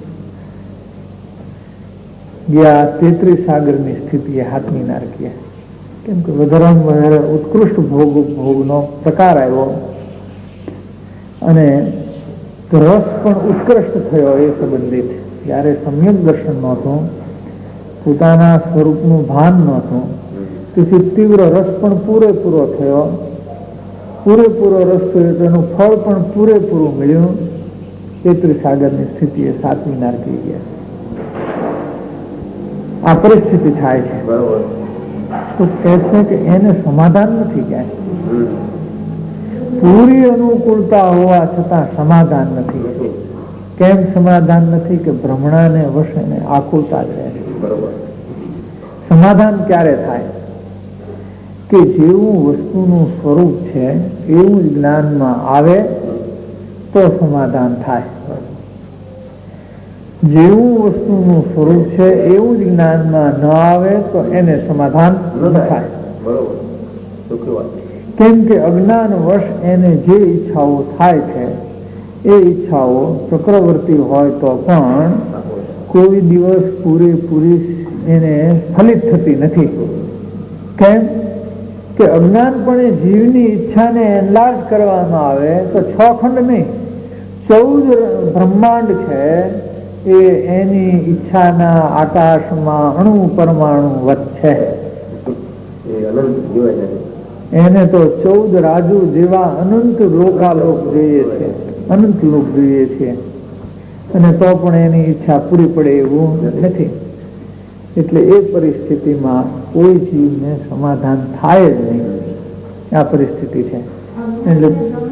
ગયા 33 સાગરની સ્થિતિએ 7મી નારકીએ. કેમ કે વધારેમાં વધારે ઉત્કૃષ્ટ ભોગનો પ્રકાર આવ્યો અને રસ પણ ઉત્કૃષ્ટ થયો એ સંબંધિત. જ્યારે સમ્યક દર્શન નહોતું, પોતાના સ્વરૂપનું ભાન નહોતું, તેથી તીવ્ર રસ પણ પૂરેપૂરો થયો. પૂરેપૂરો રસ થયો તેનું ફળ પણ પૂરેપૂરું મળ્યું. 33 સાગરની સ્થિતિએ 7મી નારકી ગયા. આ પરિસ્થિતિ થાય છે. તો કહે છે કે એને સમાધાન નથી ક્યાંય. પૂરી અનુકૂળતા હોવા છતાં સમાધાન નથી. કેમ સમાધાન નથી? કે ભ્રમણાને વશ એને આકુલતા જ રહે છે. સમાધાન ક્યારે થાય? કે જેવું વસ્તુનું સ્વરૂપ છે એવું જ જ્ઞાનમાં આવે તો સમાધાન થાય. જેવું વસ્તુનું સ્વરૂપ છે એવું જ જ્ઞાનમાં ન આવે તો એને સમાધાન ન થાય. કેમ કે અજ્ઞાન વશ એને જે ઈચ્છાઓ થાય છે એ ઈચ્છાઓ ચક્રવર્તી હોય તો પણ કોઈ દિવસ પૂરેપૂરી એને ફલિત થતી નથી. કેમ કે અજ્ઞાનપણે જીવની ઈચ્છાને એનલાર્જ કરવામાં આવે તો 6 ખંડ નહીં, 14 બ્રહ્માંડ છે એ એની ઈચ્છાના આકાશમાં અણુ પરમાણુ વત છે. એને તો 14 રાજુ જેવા અનંત લોકાલોક જોઈએ છે, અનંત લોક જોઈએ છે, અને તો પણ એની ઈચ્છા પૂરી પડે એવું નથી. એટલે એ પરિસ્થિતિમાં કોઈ જીવને સમાધાન થાય જ નહીં. આ પરિસ્થિતિ છે. એટલે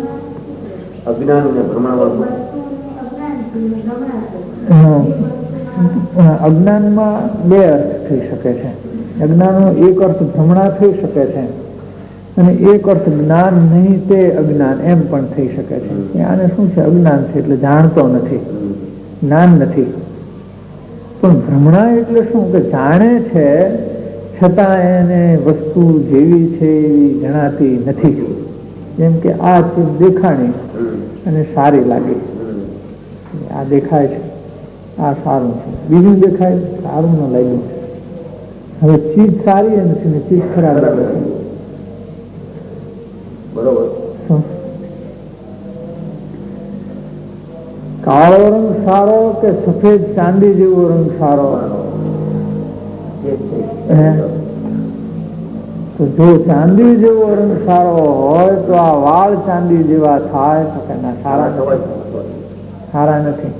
અજ્ઞાનમાં 2 અર્થ થઈ શકે છે. અજ્ઞાનનો એક અર્થ ભ્રમણા થઈ શકે છે અને એક અર્થ જ્ઞાન નહીં તે અજ્ઞાન એમ પણ થઈ શકે છે. આને શું છે? અજ્ઞાન છે એટલે જાણતો નથી, જ્ઞાન નથી. પણ ભ્રમણા એટલે શું? કે જાણે છે છતાં એને વસ્તુ જેવી છે એવી જણાતી નથી. જેમ કે આ ચીજ દેખાણી અને સારી લાગી, આ દેખાય છે, આ સારું છે. બીજું દેખાય સારું ન લાગ્યું. હવે ચીજ સારી નથી ને ચીજ ખરાબ લાગે છે. બરોબર. કાળો રંગ સારો કે સફેદ ચાંદી જેવો રંગ સારો? તો જો ચાંદી જેવો રંગ સારો હોય તો આ વાળ ચાંદી જેવા થાય તો કે ના, સારા નથી.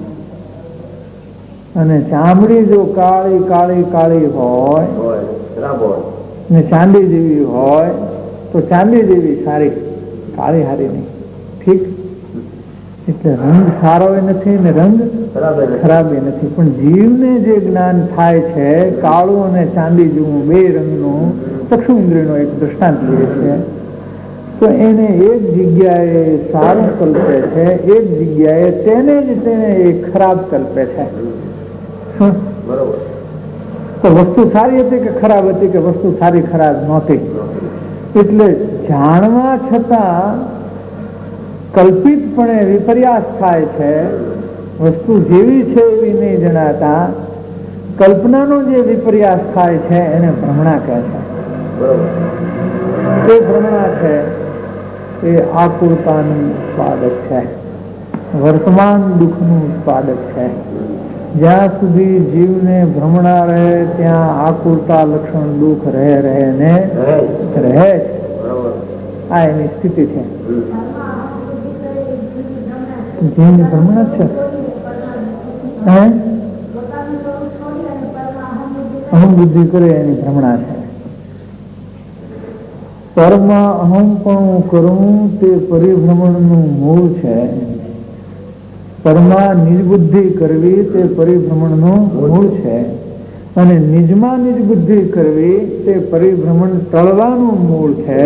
અને ચામડી જો કાળી કાળી કાળી હોય ને ચાંદી જેવી હોય તો ચાંદી જેવી સારી, કાળી હારી નહીં. ઠીક. એટલે રંગ સારો એ નથી ને રંગ ખરાબ એ નથી. પણ જીવને જે જ્ઞાન થાય છે કાળું અને ચાંદી જેવું 2 રંગનું ચક્ષુ ઇન્દ્રિયનો એક દ્રષ્ટાંત લે છે, તો એને એક જગ્યાએ સારું કલ્પે છે, એક જગ્યાએ તેને એ ખરાબ કલ્પે છે. તો વસ્તુ સારી હતી કે ખરાબ હતી? કે વસ્તુ સારી ખરાબ નહોતી. એટલે જાણવા છતાં કલ્પિતપણે વિપર્યાસ થાય છે. વસ્તુ જેવી છે એવી નહીં જણાતા કલ્પનાનો જે વિપર્યાસ થાય છે એને ભ્રમણા કહે છે. એ ભ્રમણા છે એ આકુરતાનું ઉત્પાદક છે, વર્તમાન દુઃખનું ઉત્પાદક છે. જ્યાં સુધી જીવને ભ્રમણા રહે ત્યાં આકુરતા લક્ષણ દુઃખ રહે ને રહે. આ એની સ્થિતિ છે. જીવની ભ્રમણા છે. અહમ બુદ્ધિ કરે એની ભ્રમણા છે. પરમાં અહમ પણ કરું તે પરિભ્રમણનું મૂળ છે. પરમાં નિજબુદ્ધિ કરવી તે પરિભ્રમણનું મૂળ છે અને નિજમાં નિજબુદ્ધિ કરવી તે પરિભ્રમણ ટળવાનું મૂળ છે.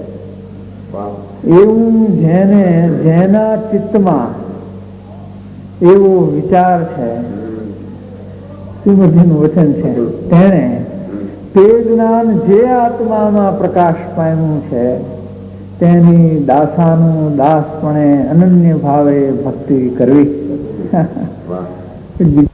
એવું જેના ચિત્તમાં એવો વિચાર છે, શ્રીમદજીનું વચન છે, તેણે તે જ્ઞાન જે આત્મામાં પ્રકાશ પામ્યું છે તેની દાસાનું દાસપણે અનન્ય ભાવે ભક્તિ કરવી.